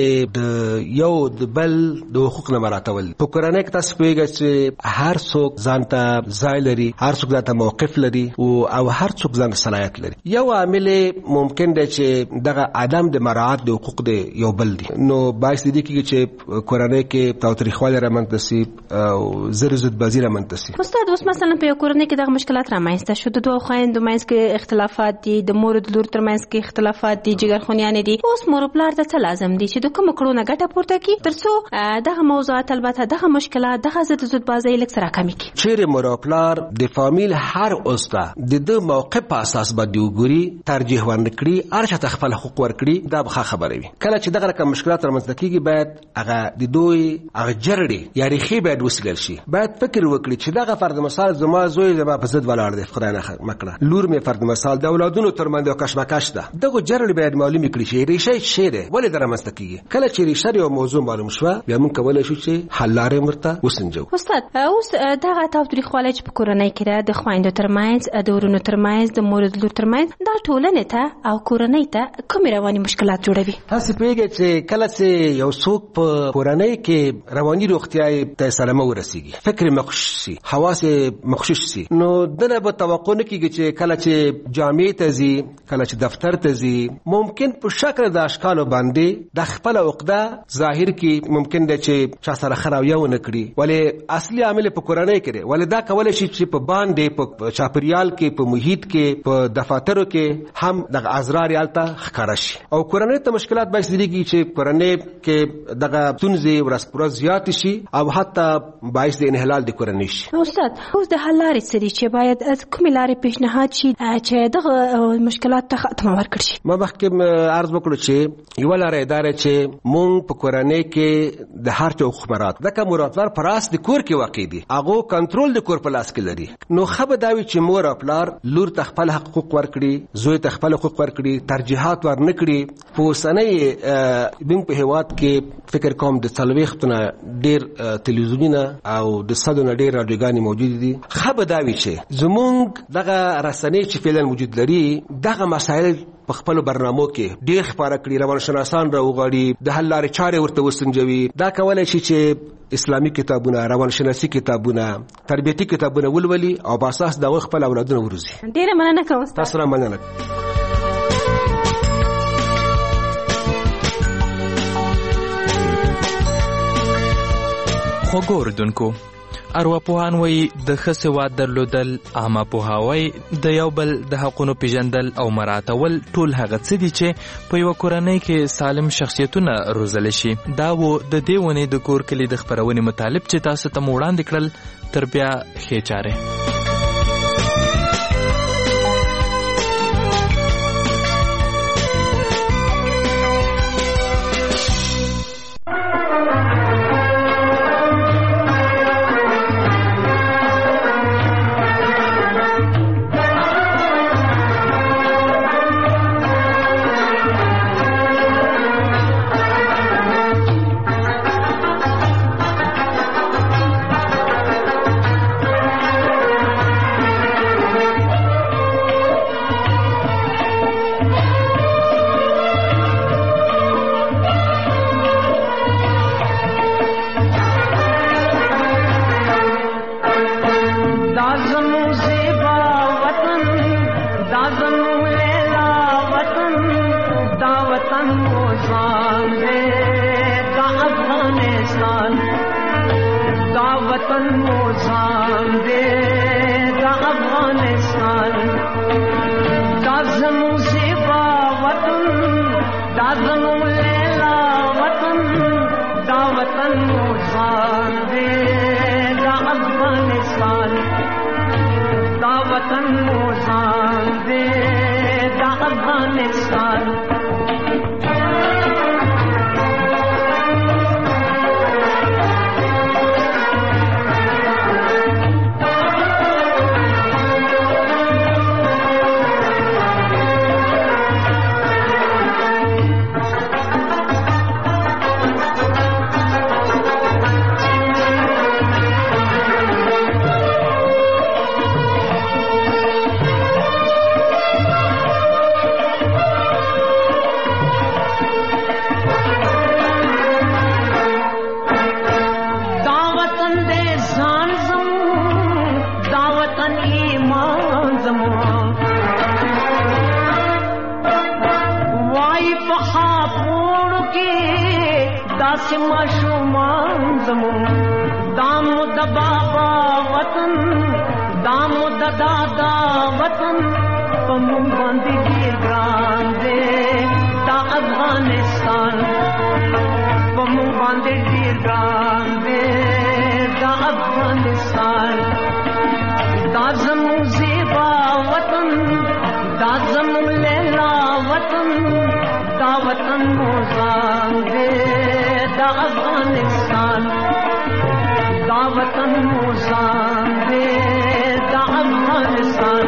د یو د بل د حقوق نه مراعاتول. په کورنۍ کې تاسو پوهېږئ چې هر څوک ځان ته ځای لري، هر څوک ځان ته موقف لري او هر څوک ځان ته صلاحیت لري. یو عامل ممکن دی چې دغه عدم د مراعات د حقوق دی یو بل دی، نو باعث دې کېږي چې کورنۍ کې تاوتریخوالی رامنځته سي او زر ضدبازي رامنځته سي. استاد اوس مثلا په یو کورنۍ کې دغه مشکلات رامنځته شو، د دوو خویندو منځ کې اختلافات دي، د مور د لور ترمنځ کې اختلافات دي، جګرخونیانې دي. اوس مور او پلار ته څه لازم دي چې د کومو کړو نه ګټه پورته کړي تر څو دغه موضوعات البته دغه مشکلات دغه ضد ضدبازي لږ څه راکمې کړي؟ چیرې مور او پلار د فامیل هر عضو د ده موقف په اساس باندې وګوري، ترجیح ورنکړي، هر چاته خپل حقوق ورکړي، دا به ښه خبره وي. کله چې دغه رقم مشکلات رامنځته کېږي باید هغه د دوی هغه جرړې یا ریښې باید وڅېړل شي. باید فکر وکړي چې دغه فرد مثال زما زوی زما په ضد ولاړ دی، خدای نه مکړه، لور مې فرد مثال د اولادونو ترمنځ یو کشمکش ده. دغه جرړې باید معلومې کړي چې ریښه یې څه دی، ولې دا رامنځته کېږي. کله چې ریښه یو موضوع معلوم شوه بیا موږ کولی شو چې حل لارې ورته وسنجوو. استاد اوس دغه تاوتریخوالی چې په کورنۍ کې ده، د خویندو ترمنځ، د ورونو ترمنځ، د مور د لور ترمنځ، دا ټولنې ته او کورنۍ ته کومې رواني مشکلات جوړوي؟ تاسو پوهېږئ چې کله چې یو څوک په کورنۍ کې رواني روغتیا یې ته سلامه ورسېږي، فکر یې مغشوش سي، حواس یې مغشوش سي، نو دله به توقع نه کېږي چې کله چې جامعې ته ځي، کله چې دفتر ته ځي، ممکن په شکل د اشکالو باندې د خپله عقده ظاهر کې ممکن دی چې چا سره ښه رویه ونه کړي، ولې اصلي عامل په کورنۍ کې دی. ولې دا کولی شي چې په باندې په چاپریال کې، په محیط کې، په دفاترو کې هم دغه ازرار یې هلته ښکاره شي او کورنۍ ته مشکلات باعث کېږي چې کورنۍ کې دغه ستونزې ورځ په ورځ زیاتې شي او حتی باعث د انحلال د کورنۍ شي. استاد اوس د حل لارې څه دي چې باید کومې لارې پیشنهاد شي چې دغه مشکلات ته خاتمه ورکړل شي؟ ما مخکې عرض وکړو چې یوه لاره یې دا ده چې موږ په کورنۍ کې د هر چا حقوق مراعات، ځکه مور او پلار په راس د کور کې واقع دي، هغو کنټرول د کور په لاس کې لري. نو ښه به دا وي چې مور او پلار لور ته خپل حقوق ورکړي، زوی ته خپل حقوق ورکړي، ترجیحات ورنه کړي. په اوسنۍ موږ په هېواد کې فکر کوم د څلوېښتو نه ډېر تلویزیونونه او د صدو نه ډېر راډیوګانې موجودې دي. ښه به دا وي چې زموږ دغه رسنۍ چې فعلا وجود لري دغه مسایل په خپلو برنامو کې ډېر خپاره کړي، روانشناسان راوغواړي، د حل لارې چارې ورته وسنجوي. دا کولی شي چې اسلامي کتابونه، روانشناسي کتابونه، تربیتي کتابونه ولولي او په اساس د هغوی خپل اولادونه وروزي. ډېره مننه کوم استاد. تاسو را مننه. خوږو اورېدونکو، ارواپوهان وایي د ښه سواد درلودل، عامه پوهاوی، د یو بل د حقونو پیژندل او مراعاتول ټول هغه څه دي چې په یوه کورنۍ کې سالم شخصیتونه روزلی شي. دا و د دې ونې د کور کلي د خپرونې مطالب چې تاسو ته مو وړاندې کړل. تر بیا ښې چارې. داسې ماشومان زمون دامو د بابا وطن دامو د دادا وطن په مونږ باندې ډېر ګران دی دا افغانستان په مونږ باندې ډېر ګران دی دا افغانستان دا زموږ زیبا وطن دا زموږ لیلا وطن دا وطن موزان دے دا افغانستان دا وطن موزان دے دا افغانستان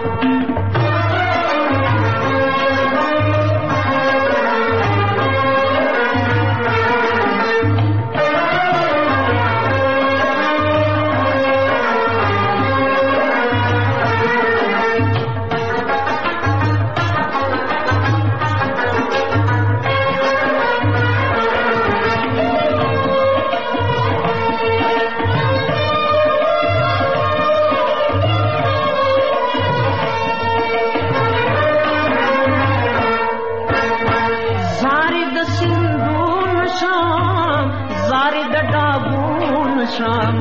شام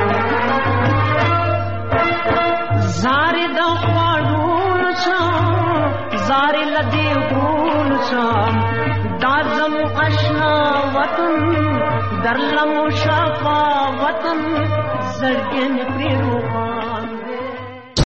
زاري د خوړون شام زاري لدی ګون شام دازم آشنا وطن درلم شفا وطن زړګن پریروغان